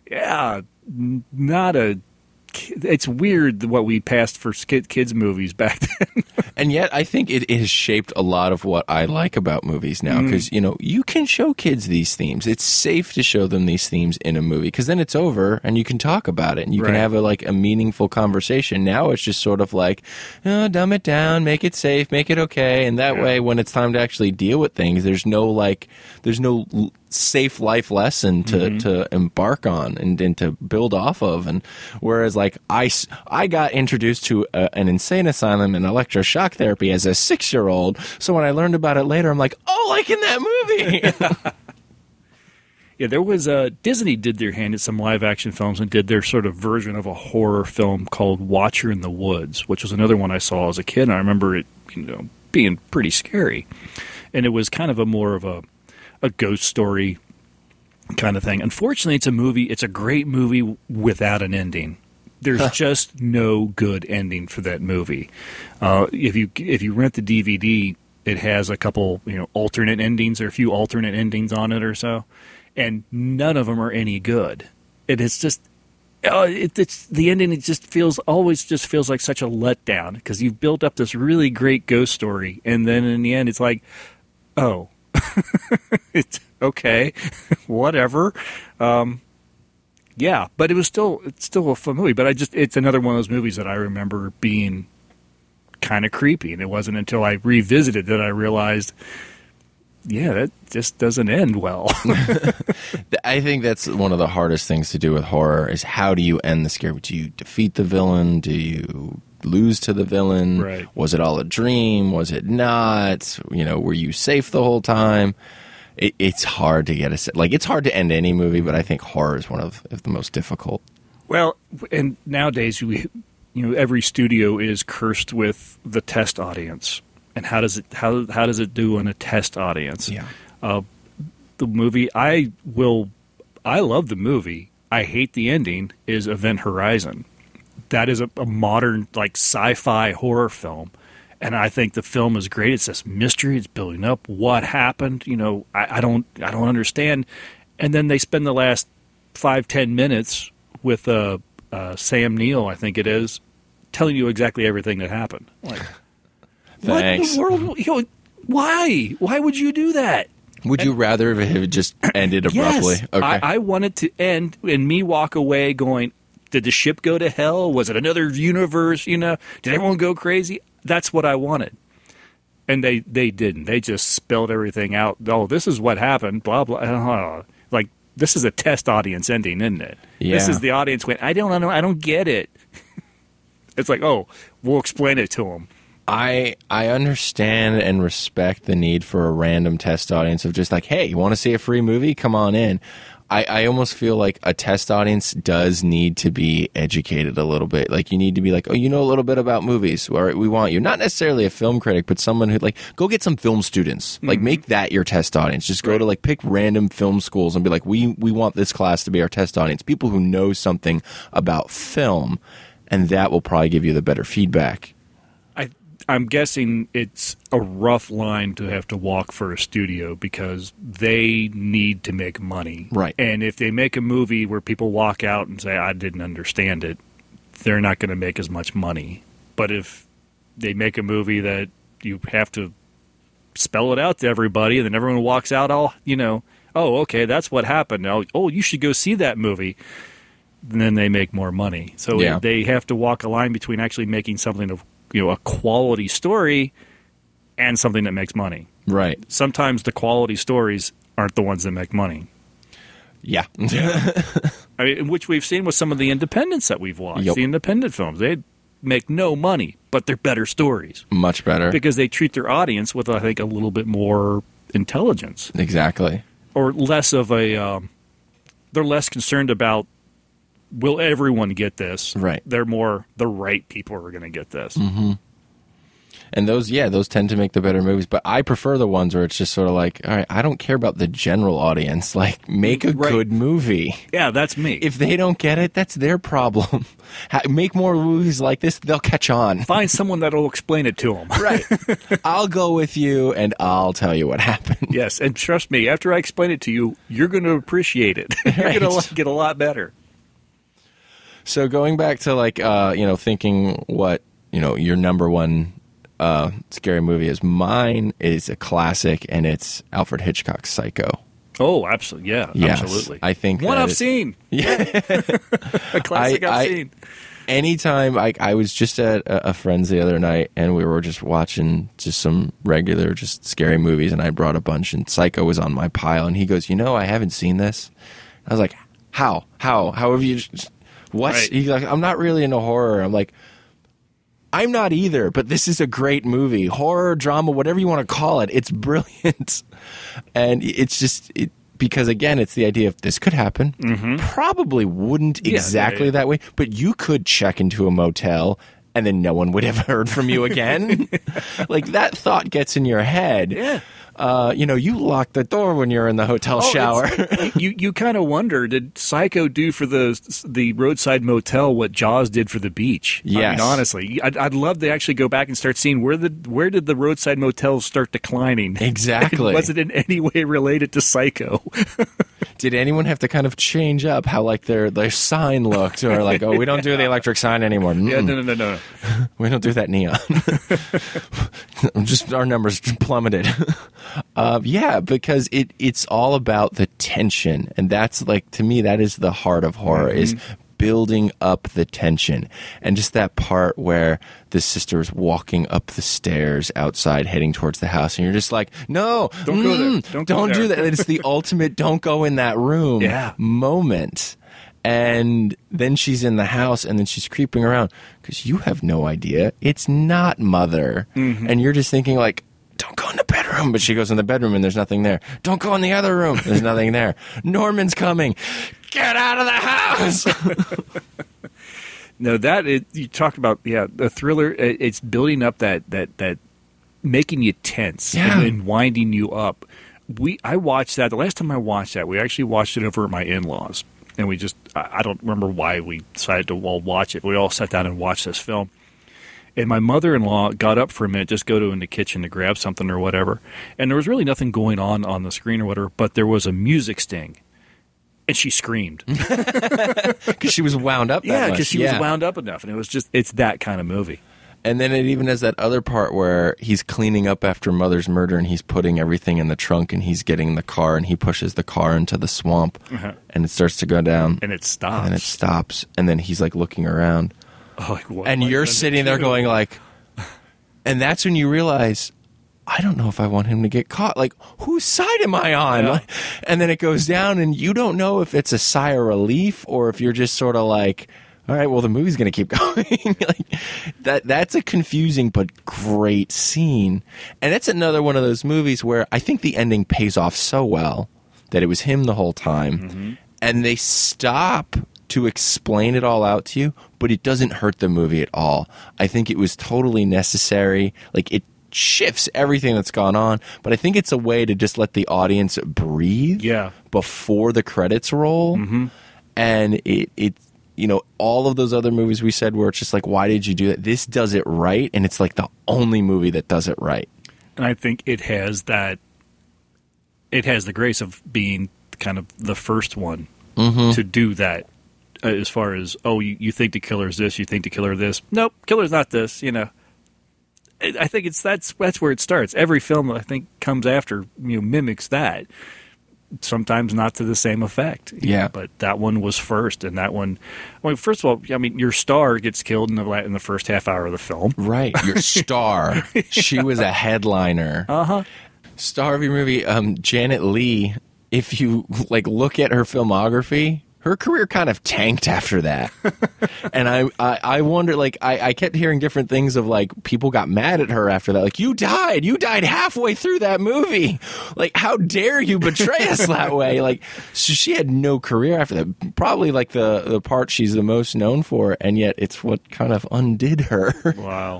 it's weird what we passed for kids movies back then. And yet, I think it has shaped a lot of what I like about movies now, because, you can show kids these themes. It's safe to show them these themes in a movie, because then it's over and you can talk about it and you can have a meaningful conversation. Now it's just sort of like, dumb it down, make it safe, make it okay. And that way, when it's time to actually deal with things, there's no safe life lesson to embark on and to build off of. And whereas, like, I got introduced to an insane asylum and electroshock therapy as a 6-year-old, so when I learned about it later, I'm like, oh, like in that movie. Yeah, there was Disney did their hand at some live action films and did their sort of version of a horror film called Watcher in the Woods, which was another one I saw as a kid, and I remember it being pretty scary. And it was kind of more of a ghost story kind of thing. Unfortunately, it's a great movie without an ending. There's just no good ending for that movie. If you rent the DVD, it has a couple alternate endings, or a few alternate endings on it or so, and none of them are any good. It's just it's the ending. It always feels like such a letdown, because you've built up this really great ghost story, and then in the end, it's like, oh. It's okay, whatever. But it's still a fun movie. But it's another one of those movies that I remember being kind of creepy, and it wasn't until I revisited that I realized, that just doesn't end well. I think that's one of the hardest things to do with horror, is how do you end the scare? Do you defeat the villain? Do you lose to the villain? Right. Was it all a dream? Was it not? Were you safe the whole time? It's hard to get it's hard to end any movie, but I think horror is one of the most difficult. Well, and nowadays every studio is cursed with the test audience, and how does it do in a test audience? Yeah. The movie I love the movie. I hate the ending. Is Event Horizon. That is a modern, like, sci-fi horror film, And I think the film is great. It's this mystery. It's building up. What happened? I don't understand. And then they spend the last 5-10 minutes with Sam Neill, I think it is, telling you exactly everything that happened. Like, what in the world? Why? Why would you do that? Would you rather have it just ended abruptly? Yes, Okay. I want it to end and me walk away going, did the ship go to hell? Was it another universe? Did everyone go crazy? That's what I wanted. And they didn't. They just spelled everything out. Oh, this is what happened, blah, blah. Like, this is a test audience ending, isn't it? Yeah. This is the audience went, I don't get it. It's like, oh, we'll explain it to them. I understand and respect the need for a random test audience of just like, hey, you want to see a free movie? Come on in. I almost feel like a test audience does need to be educated a little bit. Like, you need to be like, oh, you know a little bit about movies. All right, we want you. Not necessarily a film critic, but someone who, like, go get some film students. Like, make that your test audience. Just go to, like, pick random film schools and be like, we want this class to be our test audience. People who know something about film, and that will probably give you the better feedback. I'm guessing it's a rough line to have to walk for a studio because they need to make money. Right. And if they make a movie where people walk out and say, I didn't understand it, they're not going to make as much money. But if they make a movie that you have to spell it out to everybody and then everyone walks out all, oh, okay, that's what happened. Oh, you should go see that movie. And then they make more money. So they have to walk a line between actually making something of a quality story and something that makes money. Right. Sometimes the quality stories aren't the ones that make money. Yeah. I mean, which we've seen with some of the independents that we've watched. Yep. The independent films, they make no money, but they're better stories. Much better. Because they treat their audience with, I think, a little bit more intelligence. Exactly. Or less of a... they're less concerned about, will everyone get this? Right. They're more, the right people are going to get this. Mm-hmm. And those tend to make the better movies. But I prefer the ones where it's just sort of like, all right, I don't care about the general audience. Like, make a good movie. Yeah, that's me. If they don't get it, that's their problem. Make more movies like this, they'll catch on. Find someone that'll explain it to them. Right. I'll go with you, and I'll tell you what happened. Yes, and trust me, after I explain it to you, you're going to appreciate it. You're going to get a lot better. So going back to, like, thinking what, your number one scary movie is, mine is a classic, and it's Alfred Hitchcock's Psycho. Oh, absolutely. Yeah, yes, absolutely. I think one I've seen. Yeah. A classic I've seen. Anytime I was just at a friend's the other night, and we were just watching just some regular, just scary movies, and I brought a bunch, and Psycho was on my pile, and he goes, I haven't seen this. I was like, how have you... What? Right. He's like, I'm not really into horror. I'm like, I'm not either, but this is a great movie. Horror, drama, whatever you want to call it. It's brilliant. And it's just, because again, it's the idea of this could happen. Mm-hmm. Probably wouldn't exactly that way, but you could check into a motel and then no one would have heard from you again. Like, that thought gets in your head. Yeah. You lock the door when you're in the hotel shower. You kind of wonder, did Psycho do for the roadside motel what Jaws did for the beach? Yes. I mean, honestly, I'd love to actually go back and start seeing where did the roadside motels start declining? Exactly. Was it in any way related to Psycho? Did anyone have to kind of change up how, like, their sign looked, or like, oh, we don't do the electric sign anymore? Yeah, no. We don't do that neon. Just our numbers plummeted. Because it's all about the tension, and that's, like, to me, that is the heart of horror, is building up the tension. And just that part where the sister is walking up the stairs outside heading towards the house, and you're just like, no, don't go there. Don't do that. It's the ultimate don't go in that room moment. And then she's in the house, and then she's creeping around because you have no idea. It's not Mother. Mm-hmm. And you're just thinking, like, don't go in the bedroom. But she goes in the bedroom, and there's nothing there. Don't go in the other room. There's nothing there. Norman's coming. Get out of the house. No, you talked about, the thriller. It's building up that making you tense and winding you up. I watched that. The last time I watched that, we actually watched it over at my in-laws. And we just, I don't remember why we decided to all watch it. We all sat down and watched this film. And my mother-in-law got up for a minute, just go to in the kitchen to grab something or whatever. And there was really nothing going on the screen or whatever, but there was a music sting. And she screamed. Because she was wound up that Yeah, much. because she was wound up enough. And it was just, it's that kind of movie. And then it even has that other part where he's cleaning up after Mother's murder and he's putting everything in the trunk and he's getting the car and he pushes the car into the swamp and it starts to go down. And it stops. And then it stops. And then he's like looking around. Oh, like, what And am I you're gonna sitting there do? going like, and that's when you realize, I don't know if I want him to get caught. Like, whose side am I on? Yeah. Like, and then it goes down and you don't know if it's a sigh of relief or if you're just sort of like, all right, well, the movie's going to keep going. Like that's a confusing but great scene. And it's another one of those movies where I think the ending pays off so well that it was him the whole time. And they stop to explain it all out to you, but it doesn't hurt the movie at all. I think it was totally necessary. Like, it shifts everything that's gone on, but I think it's a way to just let the audience breathe before the credits roll. And it you know, all of those other movies we said where it's just like, why did you do that? This does it right, and it's like the only movie that does it right. And I think it has that. It has the grace of being kind of the first one to do that. As far as, oh, you think the killer's this, you think the killer this. Nope, killer's not this. You know, I think that's where it starts. Every film I think comes after mimics that. Sometimes not to the same effect. Yeah. But that one was first, and that one. Well, first of all, I mean, your star gets killed in the first half hour of the film. Right, your star. She was a headliner. Star of your movie, Janet Leigh. If you like look at her filmography, her career kind of tanked after that. And I wonder, like, I kept hearing different things of, like, people got mad at her after that. Like, you died halfway through that movie. Like, how dare you betray us that way? Like, so she had no career after that. Probably, like, the part she's the most known for, and yet it's what kind of undid her. Wow.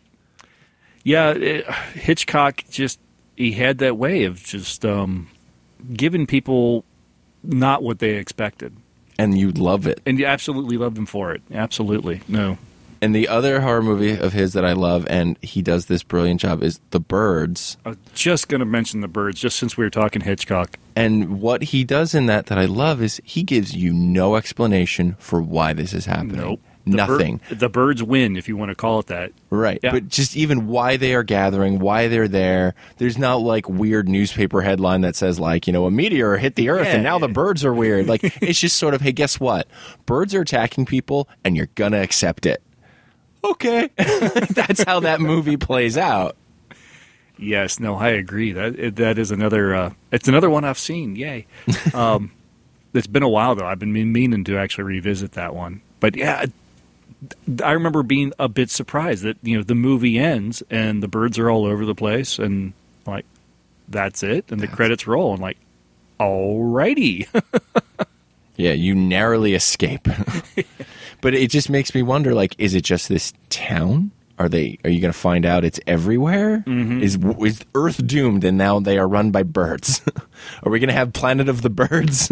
Yeah, Hitchcock he had that way of just giving people not what they expected. And you love it. And you absolutely loved him for it. Absolutely. No. And the other horror movie of his that I love, and he does this brilliant job, is The Birds. I was just going to mention The Birds, just since we were talking Hitchcock. And what he does in that I love is he gives you no explanation for why this is happening. Nope. Nothing. The birds win, if you want to call it that. Right. Yeah. But just even why they are gathering, why they're there. There's not like weird newspaper headline that says like, a meteor hit the earth and now the birds are weird. Like, it's just sort of, hey, guess what? Birds are attacking people and you're going to accept it. Okay. That's how that movie plays out. Yes. No, I agree. That is another, it's another one I've seen. Yay. It's been a while though. I've been meaning to actually revisit that one. But yeah, I remember being a bit surprised that the movie ends and the birds are all over the place and like that's it and the credits roll and like alrighty. Yeah, you narrowly escape. But it just makes me wonder, like, is it just this town? Are you going to find out it's everywhere? Is Earth doomed and now they are run by birds? Are we going to have Planet of the Birds?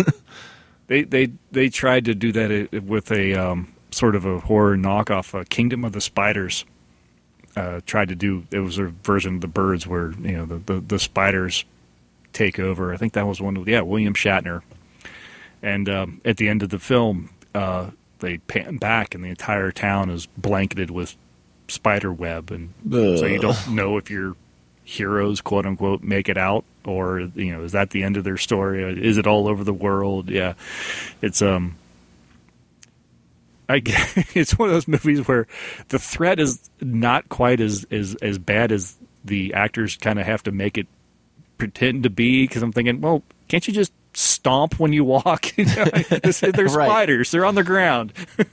They tried to do that with a sort of a horror knockoff, Kingdom of the Spiders. Tried to do it was a version of the birds where the spiders take over. I think that was one. William Shatner. And at the end of the film, they pan back and the entire town is blanketed with spider web, and so you don't know if your heroes, quote unquote, make it out, or is that the end of their story? Is it all over the world? Yeah, it's it's one of those movies where the threat is not quite as bad as the actors kind of have to make it pretend to be. Because I'm thinking, well, can't you just stomp when you walk? They're spiders. They're on the ground.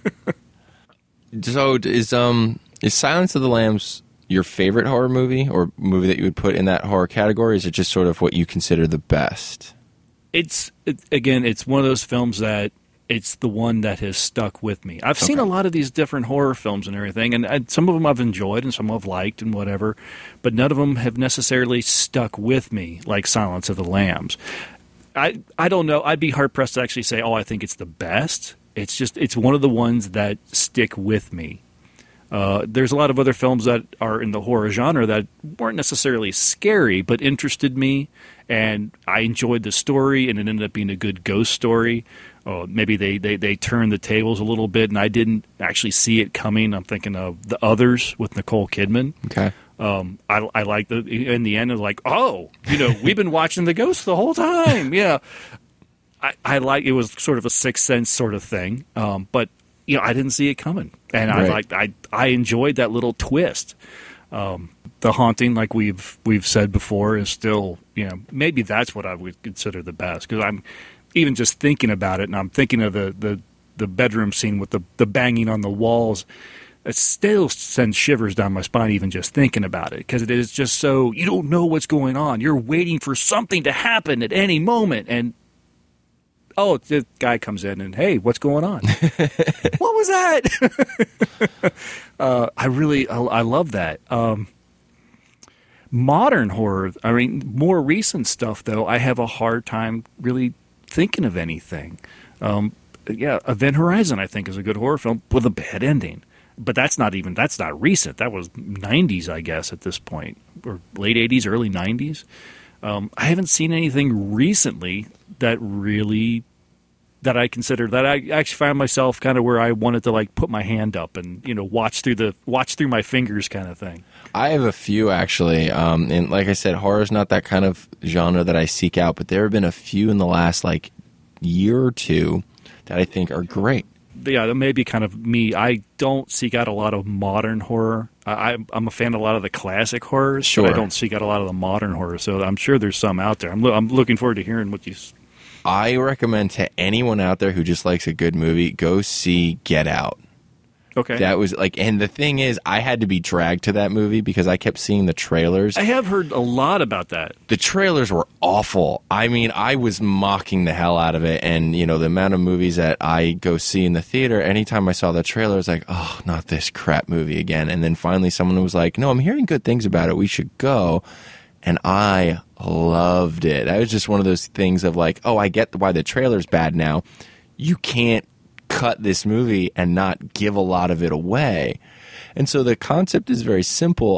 So is Silence of the Lambs your favorite horror movie or movie that you would put in that horror category? Is it just sort of what you consider the best? It's one of those films that it's the one that has stuck with me. I've seen a lot of these different horror films and everything, and some of them I've enjoyed and some I've liked and whatever, but none of them have necessarily stuck with me like Silence of the Lambs. I don't know. I'd be hard-pressed to actually say, I think it's the best. It's one of the ones that stick with me. There's a lot of other films that are in the horror genre that weren't necessarily scary, but interested me, and I enjoyed the story, and it ended up being a good ghost story. Maybe they turned the tables a little bit, and I didn't actually see it coming. I'm thinking of The Others with Nicole Kidman. Okay. I like in the end, it was like, we've been watching the ghost the whole time. Yeah. I like, it was sort of a Sixth Sense sort of thing. But, I didn't see it coming. And Right. I enjoyed that little twist. The Haunting, like we've said before, is still, maybe that's what I would consider the best. Because I'm even just thinking about it, and I'm thinking of the bedroom scene with the banging on the walls. It still sends shivers down my spine even just thinking about it, because it is just so, you don't know what's going on. You're waiting for something to happen at any moment, and the guy comes in and, hey, what's going on? What was that? I love that. Modern horror, more recent stuff, though, I have a hard time really thinking of anything. Event Horizon, I think, is a good horror film with a bad ending. But that's not recent. That was 90s, I guess, at this point, or late 80s, early 90s. I haven't seen anything recently that I consider, that I actually found myself kind of where I wanted to put my hand up and watch through my fingers kind of thing. I have a few actually, and like I said, horror is not that kind of genre that I seek out, but there have been a few in the last year or two that I think are great. Yeah, that may be kind of me. I don't seek out a lot of modern horror. I'm a fan of a lot of the classic horrors, Sure. but I don't seek out a lot of the modern horror. So I'm sure there's some out there. I'm looking forward to hearing what you. I recommend to anyone out there who just likes a good movie, go see Get Out. Okay. That was and the thing is, I had to be dragged to that movie because I kept seeing the trailers. I have heard a lot about that. The trailers were awful. I mean, I was mocking the hell out of it. And, the amount of movies that I go see in the theater, anytime I saw the trailer, I was like, oh, not this crap movie again. And then finally someone was like, no, I'm hearing good things about it. We should go. And I loved it. That was just one of those things of I get why the trailer's bad now. You can't cut this movie and not give a lot of it away. And so the concept is very simple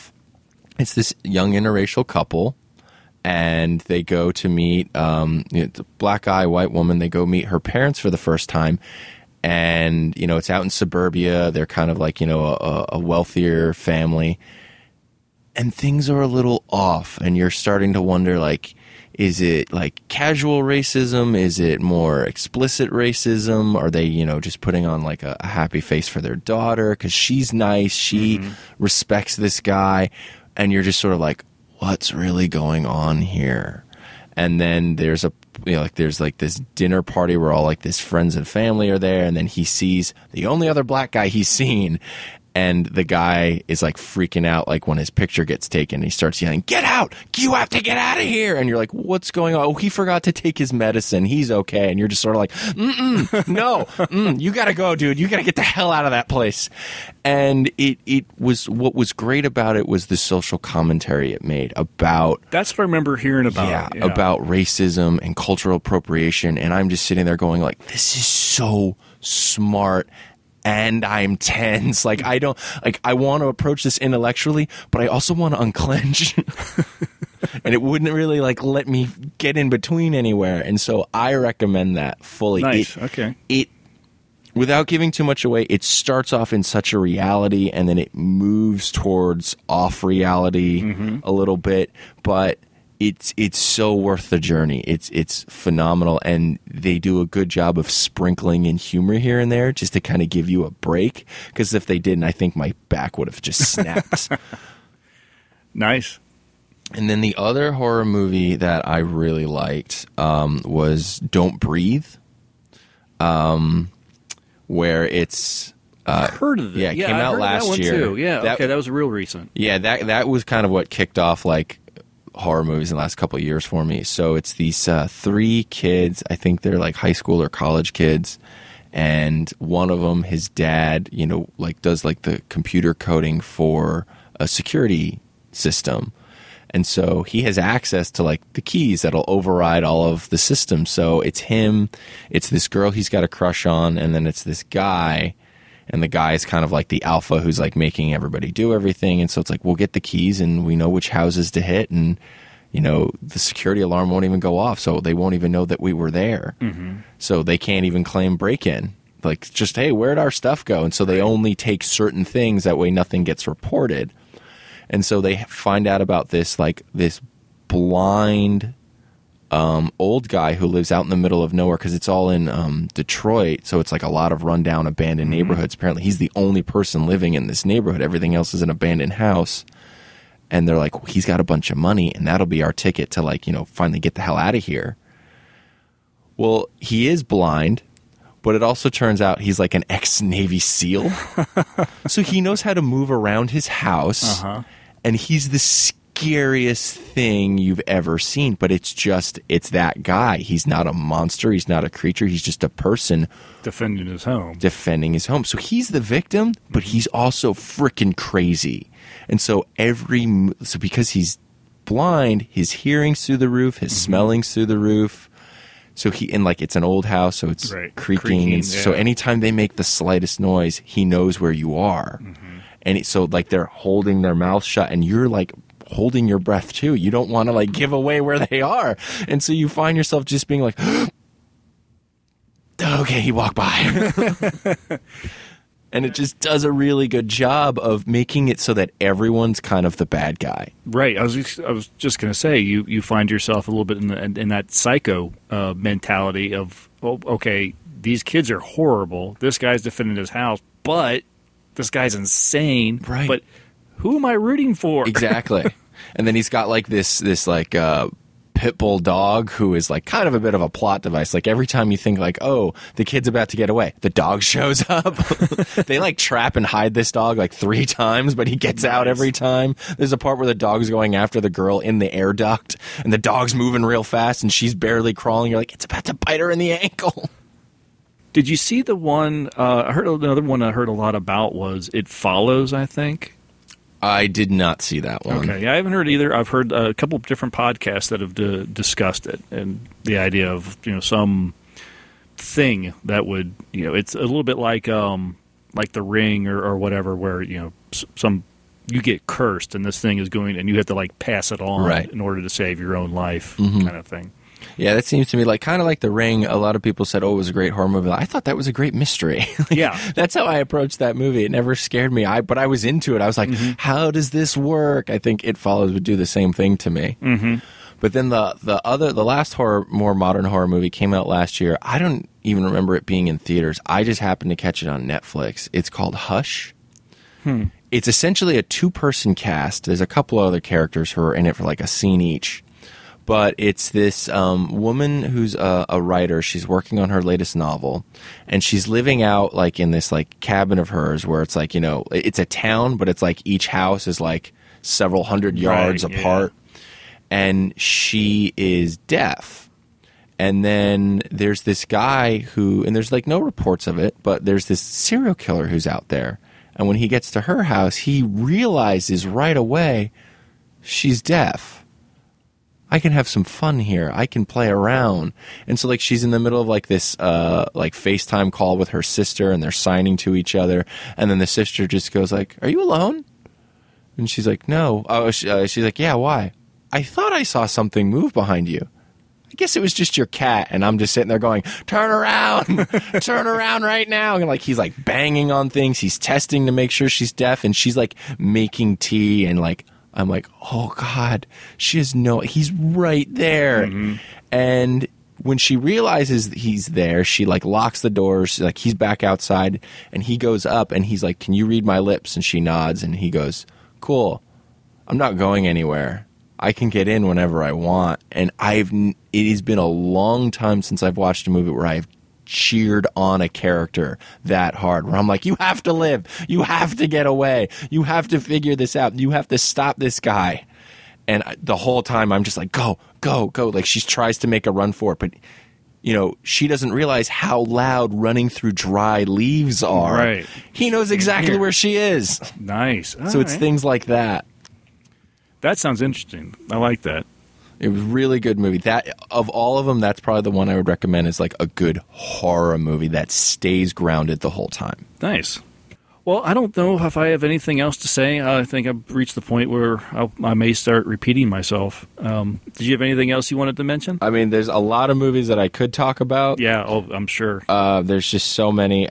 it's this young interracial couple, and they go to meet it's a black guy, white woman. They go meet her parents for the first time, and it's out in suburbia. They're kind of a wealthier family, and things are a little off, and you're starting to wonder is it casual racism? Is it more explicit racism? Are they, just putting on a happy face for their daughter because she's nice, she respects this guy, and you're just sort of what's really going on here? And then there's there's this dinner party where all his friends and family are there, and then he sees the only other black guy he's seen. And the guy is freaking out when his picture gets taken. He starts yelling, "Get out! You have to get out of here!" And you're like, "What's going on?" Oh, he forgot to take his medicine. He's okay. And you're just sort of no, you got to go, dude. You got to get the hell out of that place. And it was, what was great about it was the social commentary it made about. That's what I remember hearing about. Yeah, about racism and cultural appropriation. And I'm just sitting there going this is so smart. And I'm tense. I don't I want to approach this intellectually, but I also want to unclench. And it wouldn't really let me get in between anywhere. And so I recommend that fully. Nice. Okay. Without giving too much away, it starts off in such a reality, and then it moves towards off reality a little bit, but it's so worth the journey. It's phenomenal, and they do a good job of sprinkling in humor here and there just to kind of give you a break, because if they didn't, I think my back would have just snapped. Nice. And then the other horror movie that I really liked was Don't Breathe, where it's... I've heard of it. Yeah, it came out last year. Too. Yeah, that was real recent. Yeah, that was kind of what kicked off horror movies in the last couple of years for me. So it's these 3 kids. I think they're high school or college kids, and one of them, his dad, does the computer coding for a security system, and so he has access to the keys that'll override all of the systems. So it's him, it's this girl he's got a crush on, and then it's this guy. And the guy is kind of like the alpha who's like making everybody do everything. And so it's like, we'll get the keys and we know which houses to hit. And, you know, the security alarm won't even go off. So they won't even know that we were there. Mm-hmm. So they can't even claim break-in. Like, just, hey, where'd our stuff go? And so they only take certain things. That way nothing gets reported. And so they find out about this, like, this blind old guy who lives out in the middle of nowhere, because it's all in Detroit, so it's like a lot of rundown, abandoned neighborhoods. Apparently, he's the only person living in this neighborhood. Everything else is an abandoned house. And they're like, well, he's got a bunch of money, and that'll be our ticket to, like, you know, finally get the hell out of here. Well, he is blind, but it also turns out he's like an ex-Navy SEAL. So he knows how to move around his house, and he's the scariest thing you've ever seen. But it's that guy. He's not a monster. He's not a creature. He's just a person defending his home. So he's the victim, but he's also freaking crazy. And so because he's blind, his hearing's through the roof, his smelling's through the roof. So it's an old house, so it's creaking. And so anytime they make the slightest noise, he knows where you are. And so like they're holding their mouth shut, and you're like holding your breath too. You don't want to like give away where they are. And so you find yourself just being like, okay, he walked by. And it just does a really good job of making it so that everyone's kind of the bad guy. Right. I was just going to say, you find yourself a little bit in that psycho mentality of, oh, okay, these kids are horrible. This guy's defending his house, but this guy's insane. Right. But who am I rooting for? Exactly. And then he's got like this like pit bull dog who is like kind of a bit of a plot device. Like every time you think like, oh, the kid's about to get away, the dog shows up. They like trap and hide this dog like 3 times, but he gets out every time. There's a part where the dog's going after the girl in the air duct, and the dog's moving real fast and she's barely crawling. You're like, it's about to bite her in the ankle. Did you see the one, I heard another one I heard a lot about was It Follows, I think? I did not see that one. Okay, yeah, I haven't heard either. I've heard a couple of different podcasts that have discussed it, and the idea of, you know, some thing that would, you know, it's a little bit like The Ring or whatever, where, you know, you get cursed and this thing is going, and you have to like pass it on in order to save your own life, kind of thing. Yeah, that seems to me like kind of like The Ring. A lot of people said, oh, it was a great horror movie. I thought that was a great mystery. Yeah. That's how I approached that movie. It never scared me. But I was into it. I was like, how does this work? I think It Follows would do the same thing to me. But then the last more modern horror movie came out last year. I don't even remember it being in theaters. I just happened to catch it on Netflix. It's called Hush. It's essentially a 2-person cast. There's a couple other characters who are in it for like a scene each. But it's this woman who's a writer. She's working on her latest novel, and she's living out like in this like cabin of hers where it's like, you know, it's a town, but it's like each house is like several hundred yards apart. And she is deaf. And then there's this guy and there's like no reports of it, but there's this serial killer who's out there. And when he gets to her house, he realizes right away she's deaf. I can have some fun here. I can play around. And so like she's in the middle of like this like FaceTime call with her sister, and they're signing to each other. And then the sister just goes like, "Are you alone?" And she's like, "No." She's like, "Yeah, why?" "I thought I saw something move behind you." "I guess it was just your cat." And I'm just sitting there going, "Turn around, turn around right now." And like, he's like banging on things. He's testing to make sure she's deaf. And she's like making tea, and like, I'm like, oh God, he's right there. And when she realizes that he's there, she like locks the doors, like he's back outside, and he goes up and he's like, "Can you read my lips?" And she nods, and he goes, "Cool. I'm not going anywhere. I can get in whenever I want." And it has been a long time since I've watched a movie where I've cheered on a character that hard, where I'm like, you have to live, you have to get away, you have to figure this out, you have to stop this guy. And the whole time I'm just like, go, go, go. Like she tries to make a run for it, but you know, she doesn't realize how loud running through dry leaves are. Right. He knows exactly where she is. Nice. So it's things like that. That sounds interesting. I like that. It was a really good movie. That of all of them, that's probably the one I would recommend is like a good horror movie that stays grounded the whole time. Nice. Well, I don't know if I have anything else to say. I think I've reached the point where I may start repeating myself. Did you have anything else you wanted to mention? I mean, there's a lot of movies that I could talk about. Yeah, I'm sure. There's just so many.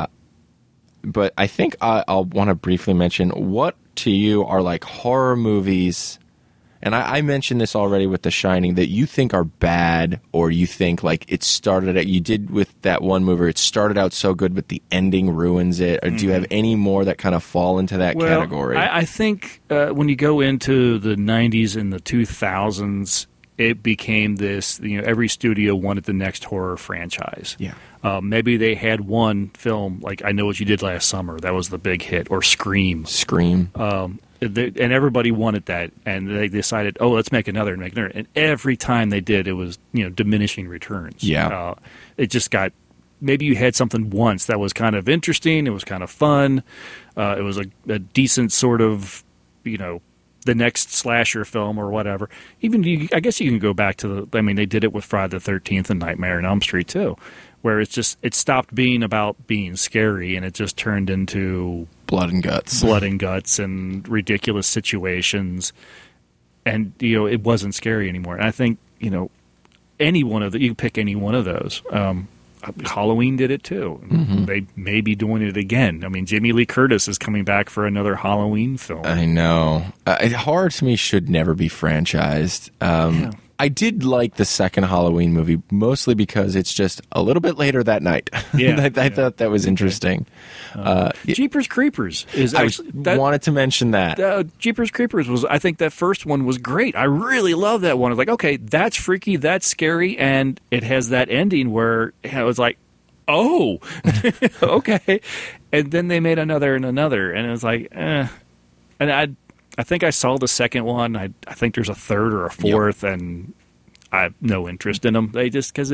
But I think I'll want to briefly mention what to you are like horror movies. And I mentioned this already with The Shining, that you think are bad, or you think like it started out, you did with that one movie, it started out so good, but the ending ruins it. Or do you have any more that kind of fall into that category? I think when you go into the 90s and the 2000s, it became this, every studio wanted the next horror franchise. Yeah. Maybe they had one film, like I Know What You Did Last Summer, that was the big hit, or Scream. And everybody wanted that, and they decided, let's make another and make another. And every time they did, it was diminishing returns. Yeah, it just got. Maybe you had something once that was kind of interesting. It was kind of fun. It was a decent sort of the next slasher film or whatever. I guess you can go back to they did it with Friday the 13th and Nightmare on Elm Street too, where it stopped being about being scary and it just turned into blood and guts and ridiculous situations, and it wasn't scary anymore. And I think any one of you can pick any one of those. Halloween did it too. Mm-hmm. They may be doing it again. I mean, Jamie Lee Curtis is coming back for another Halloween film. I know. Horror to me should never be franchised. Yeah. I did like the second Halloween movie, mostly because it's just a little bit later that night. Yeah, I thought that was interesting. Jeepers Creepers is actually... I wanted to mention that. Jeepers Creepers I think that first one was great. I really love that one. I was like, okay, that's freaky, that's scary, and it has that ending where it was like, oh, okay. And then they made another and another, and it was like, eh. And I think I saw the second one. I think there's a third or a fourth, and I have no interest in them. They just because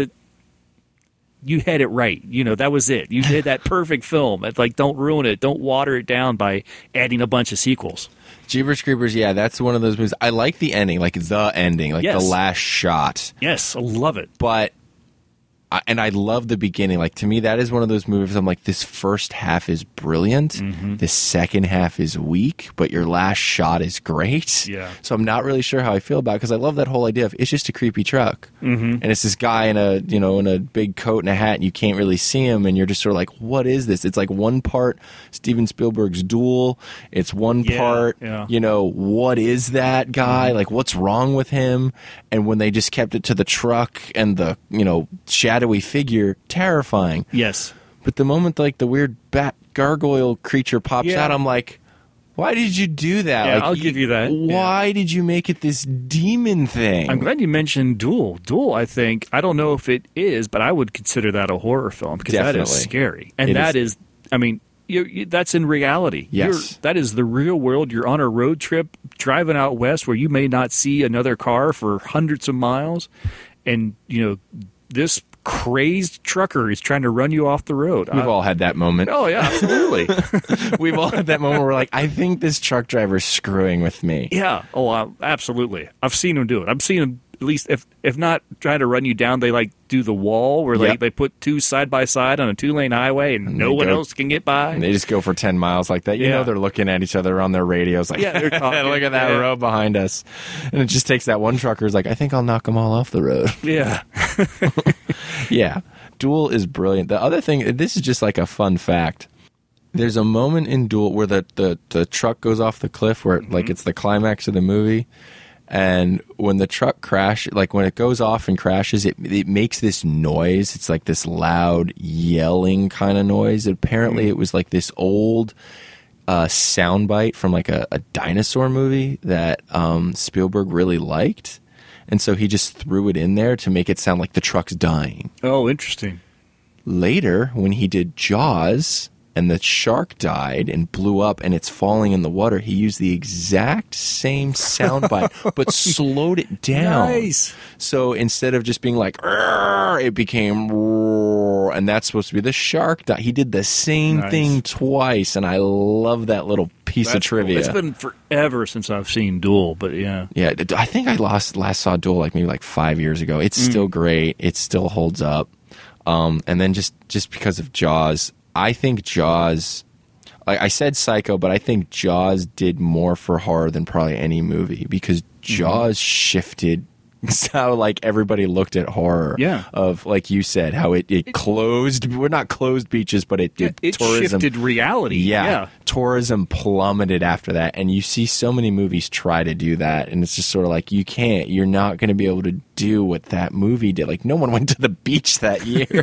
you had it right. That was it. You did that perfect film. It's like, don't ruin it. Don't water it down by adding a bunch of sequels. Jeepers Creepers, yeah, that's one of those movies. I like the ending, like the ending, like the last shot. Yes, I love it. But and I love the beginning. Like, to me, that is one of those movies I'm like, this first half is brilliant. Mm-hmm. The second half is weak, but your last shot is great. Yeah. So I'm not really sure how I feel about it, because I love that whole idea of it's just a creepy truck. Mm-hmm. And it's this guy in a big coat and a hat, and you can't really see him, and you're just sort of like, what is this? It's like one part Steven Spielberg's Duel. It's one part, what is that guy? Like, what's wrong with him? And when they just kept it to the truck and the, shadowy figure, terrifying. Yes. But the moment like the weird bat gargoyle creature pops out, I'm like, why did you do that? Yeah, like, I'll give you that. Why did you make it this demon thing? I'm glad you mentioned Duel. Duel, I think, I don't know if it is, but I would consider that a horror film, because that is scary. And that is, I mean, that's in reality. Yes. That is the real world. You're on a road trip driving out west where you may not see another car for hundreds of miles, and this crazed trucker is trying to run you off the road. We've all had that moment. Oh, yeah, absolutely. We've all had that moment where we're like, I think this truck driver's screwing with me. Yeah. Oh, absolutely. I've seen him do it. I've seen him, at least, if not trying to run you down, they like do the wall where they put two side by side on a 2-lane highway, and no one else can get by. And they just go for 10 miles like that. You know, they're looking at each other on their radios like, they're talking. Look at that road behind us. And it just takes that one trucker who's like, I think I'll knock them all off the road. Yeah. Yeah. Duel is brilliant. The other thing, this is just like a fun fact. There's a moment in Duel where the truck goes off the cliff, where like it's the climax of the movie. And when the truck crashes, like when it goes off and crashes, it makes this noise. It's like this loud yelling kind of noise. Apparently it was like this old soundbite from like a dinosaur movie that Spielberg really liked. And so he just threw it in there to make it sound like the truck's dying. Oh, interesting. Later, when he did Jaws and the shark died and blew up and it's falling in the water, he used the exact same soundbite, but slowed it down. Nice. So instead of just being like, it became, and that's supposed to be the shark die. He did the same thing twice, and I love that little piece of trivia. Cool. It's been forever since I've seen Duel, but yeah. Yeah, I think I last saw Duel like maybe like 5 years ago. It's still great. It still holds up. And then just because of Jaws, I think Jaws, like I said Psycho, but I think Jaws did more for horror than probably any movie, because Jaws shifted how like everybody looked at horror. Yeah. Of, like you said, how it closed, we're not closed beaches, but it did It tourism. shifted reality. Yeah. Tourism plummeted after that. And you see so many movies try to do that. And it's just sort of like, you're not going to be able to do what that movie did. Like, no one went to the beach that year.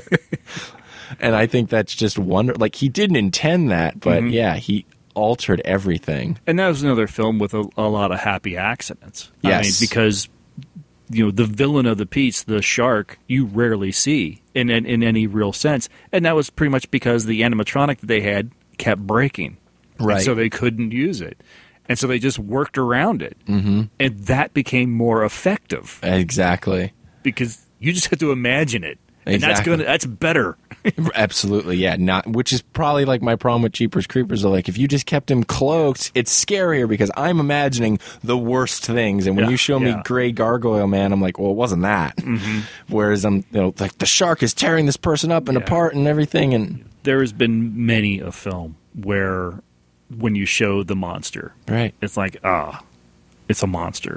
And I think that's just like, he didn't intend that, but yeah, he altered everything. And that was another film with a lot of happy accidents. Yes. I mean, because, the villain of the piece, the shark, you rarely see in any real sense. And that was pretty much because the animatronic that they had kept breaking. Right. And so they couldn't use it. And so they just worked around it. Mm-hmm. And that became more effective. Exactly. Because you just have to imagine it. And Exactly. that's better. Absolutely, yeah. Which is probably like my problem with Jeepers Creepers. Like, if you just kept him cloaked, it's scarier because I'm imagining the worst things. And when you show me Gray Gargoyle Man, I'm like, well, it wasn't that. Mm-hmm. Whereas I'm, like the shark is tearing this person up and apart and everything. And there has been many a film where when you show the monster, right, it's like, it's a monster,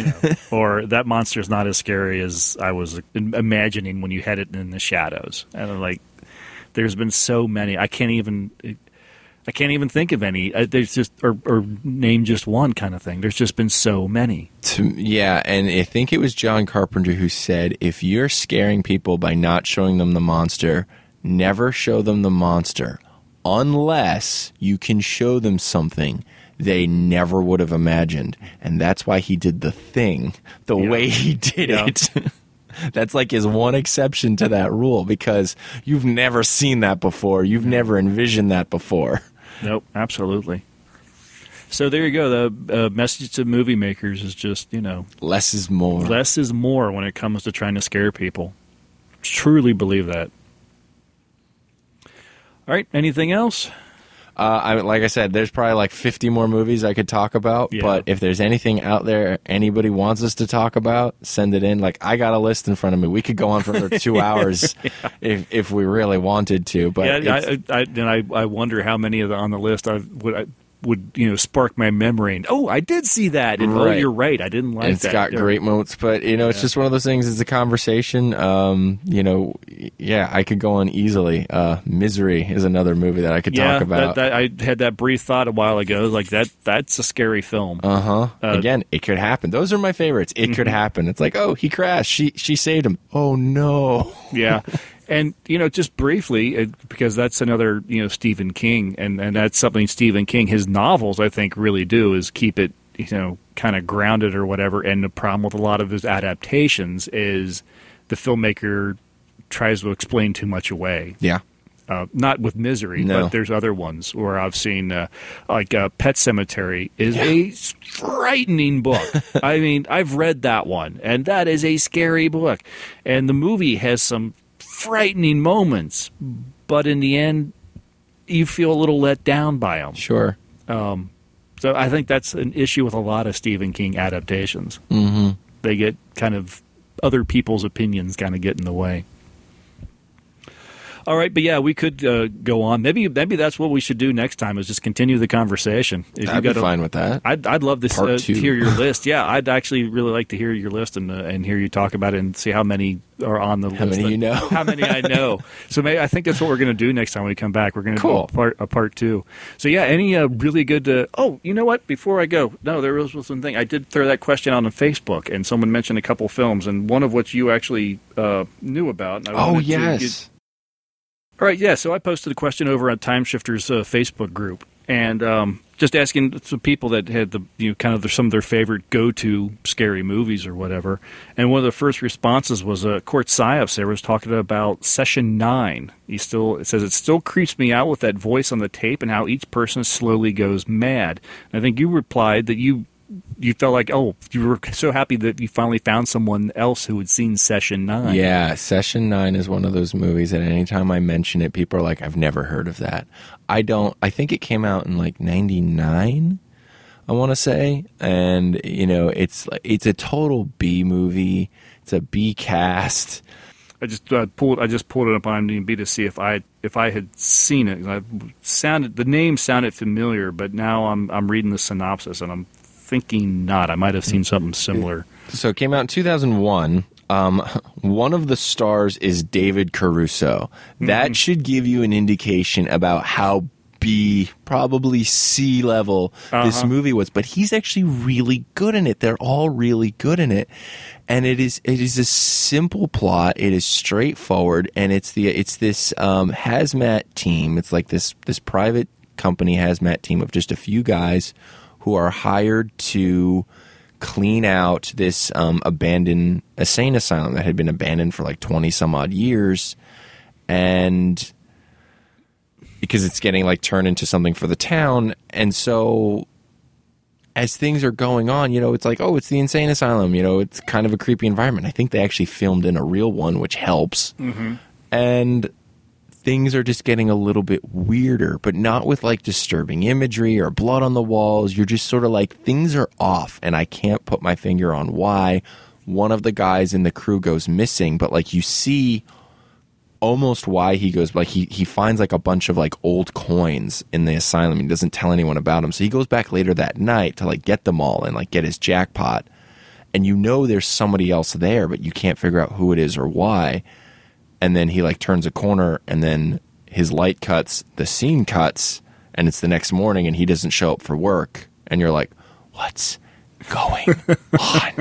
or that monster is not as scary as I was imagining when you had it in the shadows. And I'm like, there's been so many. I can't even think of any. There's just or name just one kind of thing. There's just been so many. Yeah, and I think it was John Carpenter who said, if you're scaring people by not showing them the monster, never show them the monster unless you can show them something they never would have imagined. And that's why he did The Thing the way he did it. That's like his one exception to that rule, because you've never seen that before. You've never envisioned that before. Nope, absolutely. So there you go. The message to movie makers is just, less is more. Less is more when it comes to trying to scare people. Truly believe that. All right, anything else? Like I said, there's probably like 50 more movies I could talk about, but if there's anything out there anybody wants us to talk about, send it in. Like, I got a list in front of me. We could go on for another 2 hours if we really wanted to. But I wonder how many on the list would spark my memory. And, I did see that. And, right. You're right. I didn't like that. It's got great moments, but it's just one of those things. It's a conversation. I could go on easily. Misery is another movie that I could talk about. I had that brief thought a while ago. Like that's a scary film. Again, it could happen. Those are my favorites. It could happen. It's like, he crashed. She saved him. Oh no. Yeah. And, just briefly, because that's another, Stephen King, and that's something Stephen King, his novels, I think, really do, is keep it, kind of grounded or whatever. And the problem with a lot of his adaptations is the filmmaker tries to explain too much away. Yeah. Not with Misery, but there's other ones where I've seen, Pet Sematary is a frightening book. I mean, I've read that one, and that is a scary book. And the movie has some frightening moments, but in the end, you feel a little let down by them. Sure. So I think that's an issue with a lot of Stephen King adaptations. Mm-hmm. They get kind of other people's opinions kind of get in the way. All right, but we could go on. Maybe that's what we should do next time, is just continue the conversation. I'd be fine with that. I'd love to hear your list. Yeah, I'd actually really like to hear your list and hear you talk about it and see how many are on the list. How many you know? How many I know. So I think that's what we're going to do next time we come back. We're going to do a part two. So any really good... you know what? Before I go, there was one thing. I did throw that question out on Facebook, and someone mentioned a couple films, and one of which you actually knew about. And yes. All right, so I posted a question over on Time Shifters Facebook group, and just asking some people that had some of their favorite go-to scary movies or whatever. And one of the first responses was Court Syofs there was talking about Session 9. It says, it still creeps me out with that voice on the tape and how each person slowly goes mad. And I think you replied that you felt like, you were so happy that you finally found someone else who had seen Session 9. Yeah, Session 9 is one of those movies that anytime I mention it, people are like, I've never heard of that. I think it came out in like 99, I want to say. And, it's a total B movie. It's a B cast. I just pulled it up on IMDb to see if I had seen it. The name sounded familiar, but now I'm reading the synopsis and I'm thinking not. I might have seen something similar. So it came out in 2001. One of the stars is David Caruso. That should give you an indication about how B, probably C level this movie was, but he's actually really good in it. They're all really good in it. And it is a simple plot. It is straightforward, and it's this hazmat team. It's like this private company hazmat team of just a few guys who are hired to clean out this abandoned insane asylum that had been abandoned for like 20 some odd years, and because it's getting like turned into something for the town. And so as things are going on, it's like, oh, it's the insane asylum. It's kind of a creepy environment. I think they actually filmed in a real one, which helps. Mm-hmm. And things are just getting a little bit weirder, but not with like disturbing imagery or blood on the walls. You're just sort of like, things are off, and I can't put my finger on why. One of the guys in the crew goes missing, but like you see almost why he goes, like he finds like a bunch of like old coins in the asylum. He doesn't tell anyone about them, so he goes back later that night to like get them all and like get his jackpot, and there's somebody else there, but you can't figure out who it is or why. And then he like turns a corner, and then his light cuts, the scene cuts, and it's the next morning, and he doesn't show up for work, and you're like, what's going on?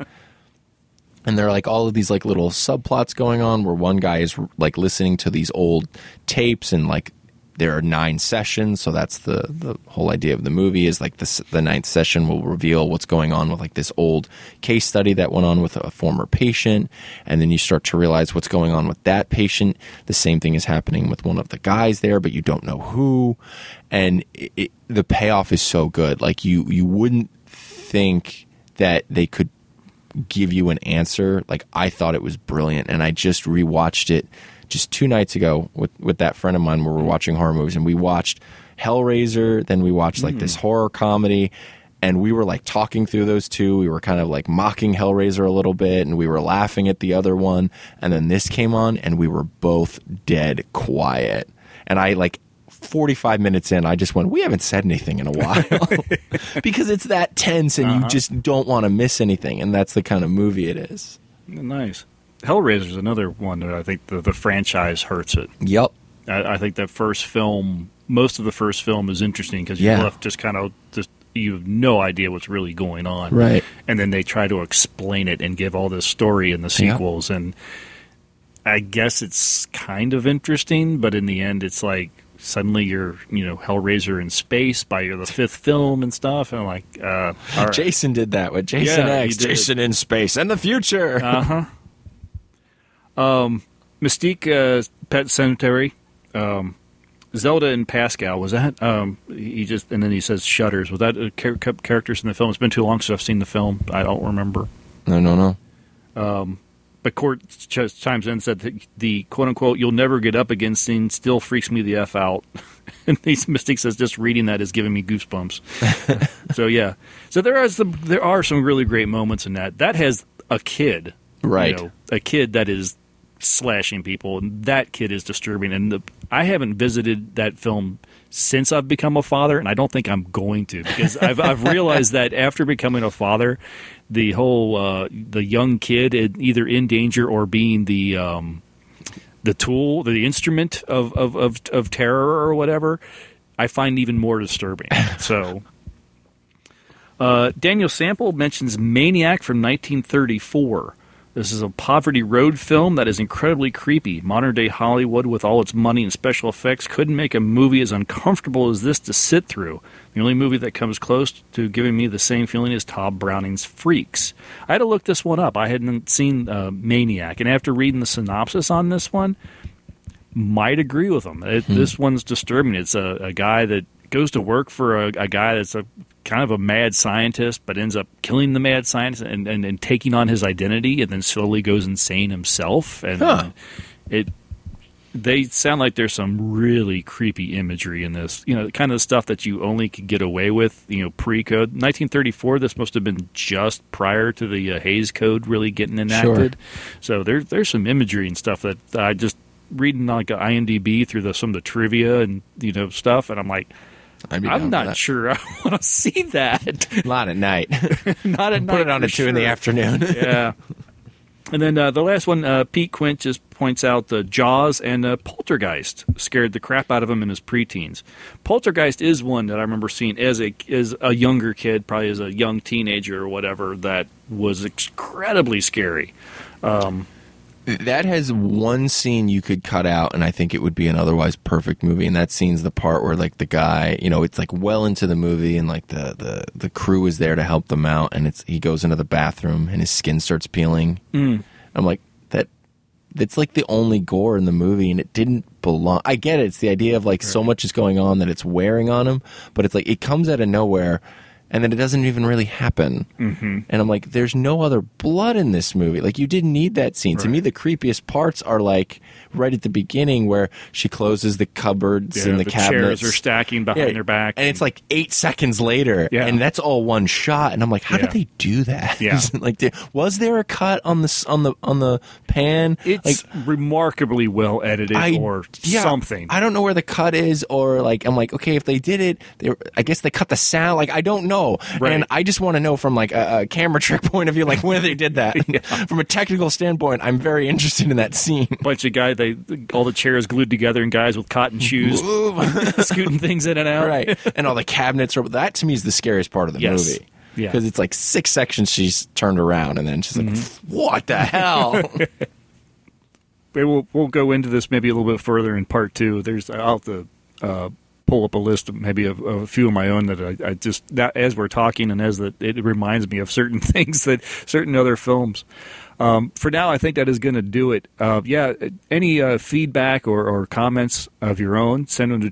And there are like all of these like little subplots going on where one guy is like listening to these old tapes, and like there are 9 sessions. So that's the whole idea of the movie is like the 9th session will reveal what's going on with like this old case study that went on with a former patient. And then you start to realize what's going on with that patient. The same thing is happening with one of the guys there, but you don't know who. And the payoff is so good. Like you wouldn't think that they could give you an answer. Like, I thought it was brilliant, and I just rewatched it just 2 nights ago with that friend of mine where we're watching horror movies, and we watched Hellraiser, then we watched like this horror comedy, and we were like talking through those two. We were kind of like mocking Hellraiser a little bit, and we were laughing at the other one, and then this came on, and we were both dead quiet. And I like 45 minutes in, I just went, we haven't said anything in a while. Because it's that tense, and you just don't want to miss anything, and that's the kind of movie it is. Nice. Hellraiser's another one that I think the franchise hurts it. Yep. I think that first film, most of the first film is interesting because you're left just kind of you have no idea what's really going on. Right. And then they try to explain it and give all this story in the sequels. And I guess it's kind of interesting, but in the end, it's like suddenly you're, Hellraiser in space by the 5th film and stuff. And I'm like, all right. Jason did that with Jason X. Jason in space and the future. Mystique, Pet Sematary, Zelda and Pascal, was that and then he says Shutters, was that characters in the film? It's been too long since I've seen the film. I don't remember. No. But Court chimes in and said that the quote-unquote "you'll never get up again" scene still freaks me the F out. And Mystique says just reading that is giving me goosebumps. So yeah. So there are some really great moments in that. That has a kid. Right. A kid that is slashing people, and that kid is disturbing. And I haven't visited that film since I've become a father, and I don't think I'm going to, because I've realized that after becoming a father, the whole the young kid either in danger or being the tool, the instrument of terror or whatever, I find even more disturbing. So Daniel Sample mentions Maniac from 1934. This is a Poverty Road film that is incredibly creepy. Modern-day Hollywood, with all its money and special effects, couldn't make a movie as uncomfortable as this to sit through. The only movie that comes close to giving me the same feeling is Todd Browning's Freaks. I had to look this one up. I hadn't seen Maniac, and after reading the synopsis on this one, might agree with him. This one's disturbing. It's a guy that goes to work for a guy that's a kind of a mad scientist, but ends up killing the mad scientist and taking on his identity, and then slowly goes insane himself. And they sound like there's some really creepy imagery in this. You know, the kind of stuff that you only could get away with, you know, pre-code. 1934, this must have been just prior to the Hays Code really getting enacted. So there's some imagery and stuff that I just reading like IMDb through some of the trivia and, you know, stuff, and I'm like, I'm not sure I want to see that. Not at night. Not at night. Put it on at 2 in the afternoon. Yeah. And then the last one, Pete Quint just points out the Jaws and Poltergeist scared the crap out of him in his preteens. Poltergeist is one that I remember seeing as a younger kid, probably as a young teenager or whatever, that was incredibly scary. That has one scene you could cut out, and I think it would be an otherwise perfect movie. And that scene's the part where, like, the guy, you know, it's like well into the movie, and like the crew is there to help them out, and he goes into the bathroom and his skin starts peeling. I'm like, that's like the only gore in the movie, and it didn't belong. I get it; it's the idea of like so much is going on that it's wearing on him, but it's like it comes out of nowhere. And then it doesn't even really happen. And I'm like, there's no other blood in this movie. Like, you didn't need that scene. To me, the creepiest parts are, like, right at the beginning where she closes the cupboards and the cabinets. Chairs are stacking behind her back. And it's, like, 8 seconds later. And that's all one shot. And I'm like, how did they do that? Like, was there a cut on the pan? It's like, remarkably well edited or something. I don't know where the cut is, or, like, I'm like, okay, if they did it, I guess they cut the sound. Like, I don't know. And I just want to know from like a camera trick point of view, like where they did that. From a technical standpoint, I'm very interested in that scene. Bunch of guys, all the chairs glued together, and guys with cotton shoes scooting things in and out. Right, and all the cabinets. That to me is the scariest part of the movie. Because it's like 6 sections she's turned around, and then she's like, "What the hell?" We'll go into this maybe a little bit further in part 2. I'll have to pull up a list of maybe of a few of my own that I just, that as we're talking and as it reminds me of certain things that certain other films. For now, I think that is going to do it. Any feedback or comments of your own, send them to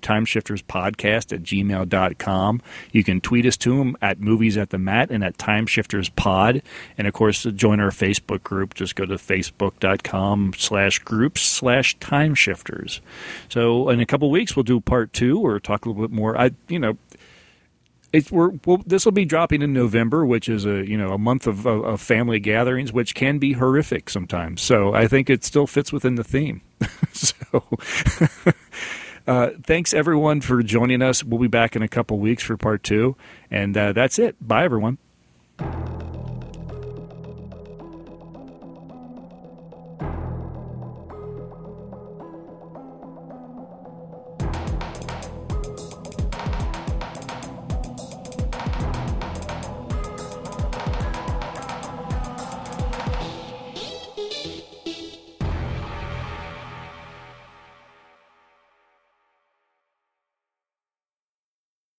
timeshifterspodcast@gmail.com. You can tweet us to them at Movies at the Mat and at timeshifterspod. And, of course, to join our Facebook group, just go to facebook.com/groups/timeshifters. So in a couple weeks, we'll do part 2 or talk a little bit more. This will be dropping in November, which is a month of family gatherings, which can be horrific sometimes. So I think it still fits within the theme. So thanks everyone for joining us. We'll be back in a couple weeks for part 2, and that's it. Bye everyone.